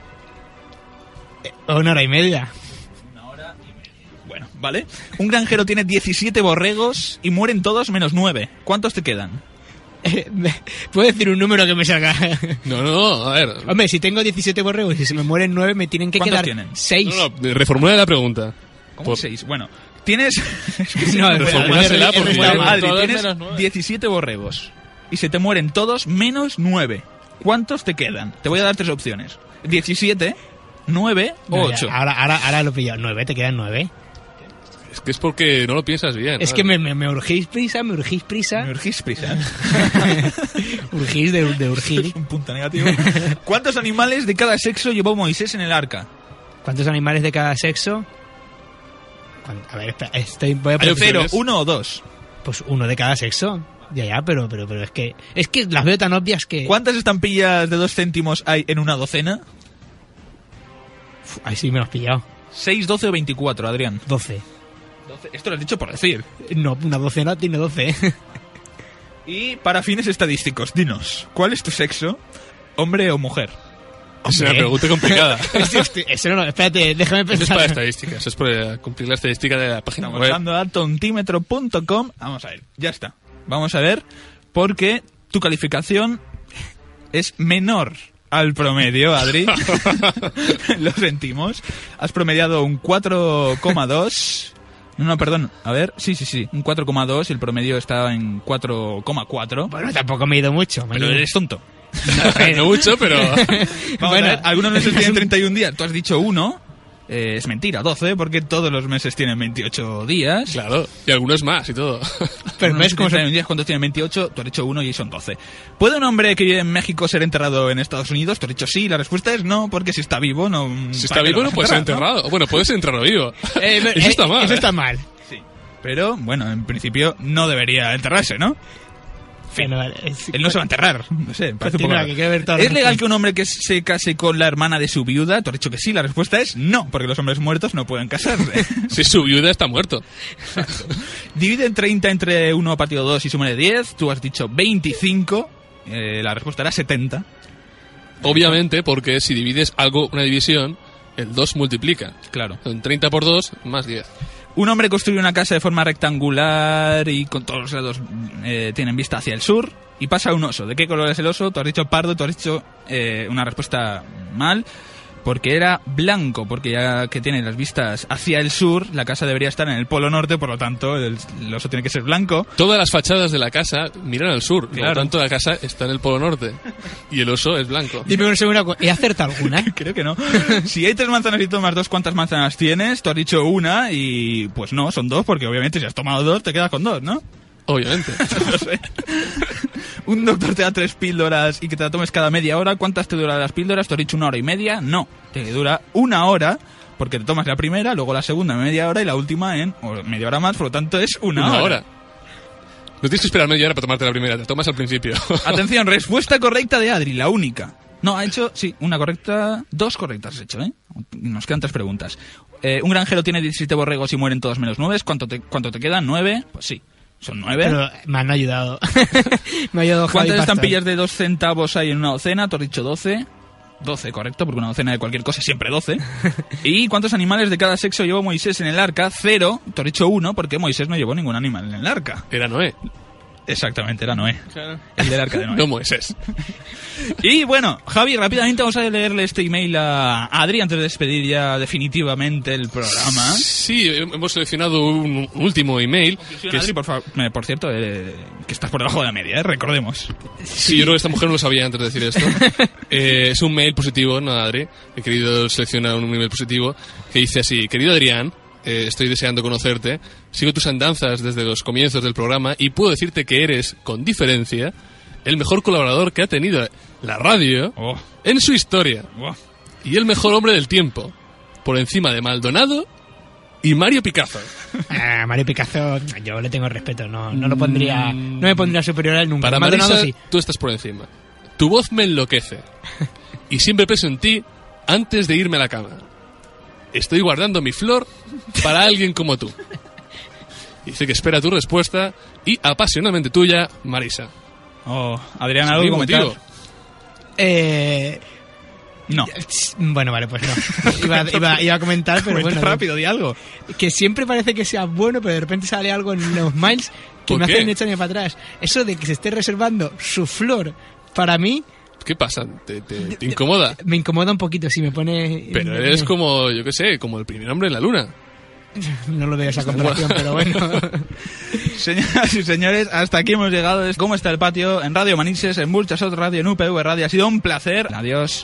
1 hora y media. Bueno, vale. Un granjero tiene 17 borregos y mueren todos menos 9. ¿Cuántos te quedan? ¿Puedo decir un número que me salga? No, a ver. Hombre, si tengo 17 borregos y se me mueren 9, me tienen que quedar tienen? 6. No, reformula la pregunta. ¿Cómo 6? Bueno, tienes... reformúlasela porque tienes 17 borregos y se te mueren todos menos 9. ¿Cuántos te quedan? Te voy a dar 3 opciones. 17, 9 o 8. Ahora lo he pillado. 9, te quedan 9. Es que es porque no lo piensas bien. Es que me urgís prisa. Me urgís prisa. Urgís de urgir. Un punto negativo. ¿Cuántos animales de cada sexo llevó Moisés en el arca? ¿Cuántos animales de cada sexo? A ver, espera, voy a poner 0, 1 o 2. Pues 1 de cada sexo. Ya, pero es que las veo tan obvias que... ¿Cuántas estampillas de 2 céntimos hay en una docena? Ahí sí me lo has pillado. 6, 12 o 24, Adrián. 12. Esto lo has dicho por decir. No, una docena tiene 12. Y para fines estadísticos, dinos, ¿cuál es tu sexo? ¿Hombre o mujer? Es una pregunta complicada. Eso no, espérate, déjame pensar. Eso es para estadísticas, eso es para cumplir la estadística de la página Estamos web. hablando a tontímetro.com. Vamos a ver, ya está. Vamos a ver, porque tu calificación es menor al promedio, Adri. Lo sentimos. Has promediado un 4,2. No, perdón. A ver, sí. Un 4,2 y el promedio está en 4,4. Bueno, tampoco me he ido mucho. Pero eres tonto. No mucho, pero... Vamos a ver, algunos meses tienen 31 días. Tú has dicho 1. Es mentira, 12, porque todos los meses tienen 28 días. Claro, y algunos más y todo. Pero ves cómo se días, ¿cuántos tienen 28? Tú has dicho 1 y son 12. ¿Puede un hombre que vive en México ser enterrado en Estados Unidos? Tú has dicho sí, la respuesta es no, porque si está vivo no... Si está vivo no puede ser enterrado. ¿No? Bueno, puede ser enterrado vivo. Eso está mal. Eso está mal. Sí. Pero, bueno, en principio no debería enterrarse, ¿no? Bueno, él no se va a enterrar, no sé, parece un poco raro. ver todo. ¿Es legal que un hombre que se case con la hermana de su viuda? Tú has dicho que sí, la respuesta es no, porque los hombres muertos no pueden casarse. Si su viuda está muerto. Divide 30 entre 1 partido 2 y súmale 10, tú has dicho 25, la respuesta era 70. Obviamente, porque si divides algo, una división, el 2 multiplica. Claro. Son 30 por 2 más 10. Un hombre construye una casa de forma rectangular y con todos los lados tienen vista hacia el sur y pasa un oso. ¿De qué color es el oso? Tú has dicho pardo, tú has dicho una respuesta mal, porque era blanco, porque ya que tiene las vistas hacia el sur, la casa debería estar en el polo norte, por lo tanto el oso tiene que ser blanco. Todas las fachadas de la casa miran al sur, claro. Por lo tanto la casa está en el polo norte y el oso es blanco. Dime una segunda, ¿he acertado alguna? Creo que no. Si hay 3 manzanas y tomas 2, ¿cuántas manzanas tienes? Tú has dicho 1 y pues no, son 2, porque obviamente si has tomado 2 te quedas con 2, ¿no? Obviamente. No sé. Un doctor te da 3 píldoras y que te la tomes cada media hora. ¿Cuántas te duran las píldoras? ¿Te has dicho 1 hora y media? No, te dura 1 hora, porque te tomas la primera, luego la segunda en media hora y la última en media hora más, por lo tanto es una hora. No tienes que esperar media hora para tomarte la primera, te tomas al principio. Atención, respuesta correcta de Adri, la única. No, ha hecho, sí, una correcta, 2 correctas has hecho, ¿eh? Nos quedan 3 preguntas. Un granjero tiene 17 borregos y mueren todos menos 9. ¿Cuánto te quedan? 9. Pues sí. Son 9. Pero me han ayudado. Me ha ayudado Javi. ¿Cuántas estampillas de 2 centavos hay en una docena? Tú has dicho 12. 12, correcto, porque una docena de cualquier cosa es siempre 12. ¿Y cuántos animales de cada sexo llevó Moisés en el arca? 0. Tú has dicho 1, porque Moisés no llevó ningún animal en el arca. Era Noé. Exactamente, era Noé. Claro. El del arca de Noé. No Moisés. Y bueno, Javi, rápidamente vamos a leerle este email a Adri antes de despedir ya definitivamente el programa. Sí, hemos seleccionado un último email. Que Adri, por cierto, que estás por debajo de la media, recordemos. Sí, yo creo que esta mujer no lo sabía antes de decir esto. Es un mail positivo, no, Adri. He querido seleccionar un email positivo que dice así: querido Adrián, estoy deseando conocerte, sigo tus andanzas desde los comienzos del programa y puedo decirte que eres, con diferencia, el mejor colaborador que ha tenido la radio en su historia. Y el mejor hombre del tiempo, por encima de Maldonado y Mario Picazo. Mario Picazo, yo le tengo respeto, no lo pondría, no me pondría superior a él nunca. Para Maldonado, Marisa, sí. Tú estás por encima. Tu voz me enloquece y siempre pienso en ti antes de irme a la cama. Estoy guardando mi flor para alguien como tú. Dice que espera tu respuesta y apasionadamente tuya, Marisa. Adrián, ¿algo que comentar? No. Bueno, vale, pues no. Iba a comentar, pero bueno. Rápido, di algo. Que siempre parece que sea bueno, pero de repente sale algo en los mails que me hacen echarme para atrás. Eso de que se esté reservando su flor para mí... ¿Qué pasa? ¿Te incomoda? Me incomoda un poquito, si me pone... Pero eres como, yo qué sé, como el primer hombre en la luna. No lo veo esa comparación, pero bueno. Señoras y señores, hasta aquí hemos llegado. ¿Cómo está el patio? En Radio Manises, en muchas otras radio, en UPV Radio. Ha sido un placer. Adiós.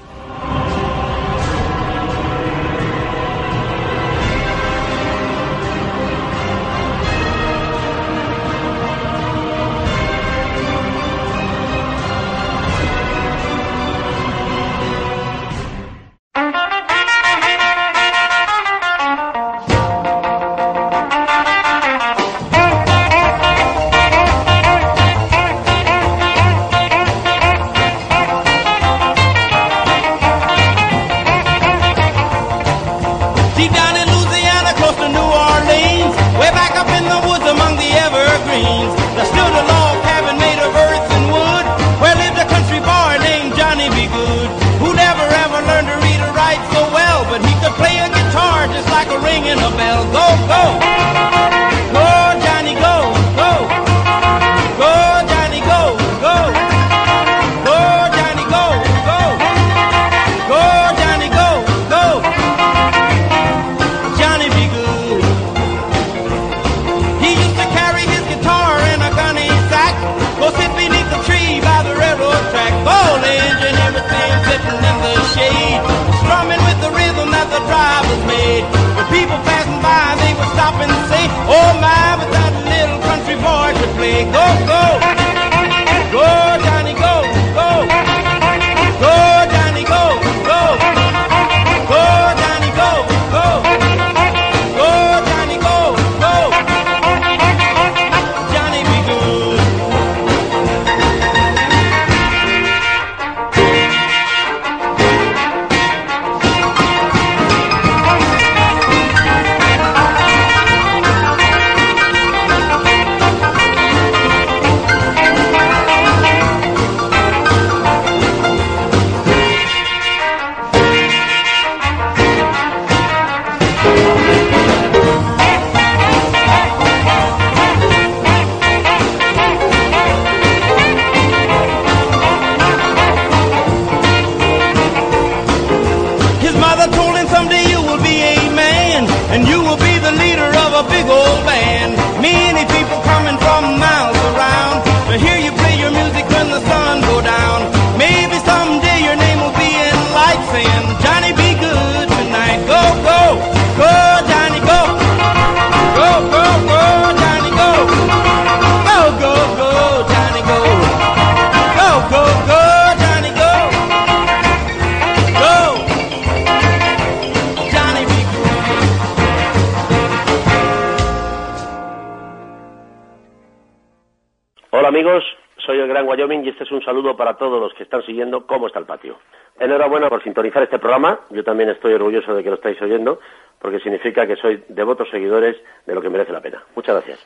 mother told him someday you will be a man, and you will be the leader of a big old band. Many people coming from miles around to hear you play your music when the sun go down. Maybe someday your name will be in lights saying, Johnny, be good tonight. Go, go, go, Johnny, go. Go, go, go, Johnny, go. Go, go, go, Johnny, go. Go, go, go, Johnny, go. Go, Johnny, be good. Hola amigos, soy el Gran Wyoming y este es un saludo para todos los que están siguiendo Cómo está el patio. Enhorabuena por sintonizar este programa, yo también estoy orgulloso de que lo estáis oyendo, porque significa que sois devotos seguidores de lo que merece la pena. Muchas gracias.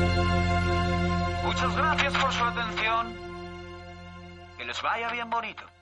Muchas gracias por su atención. Que les vaya bien bonito.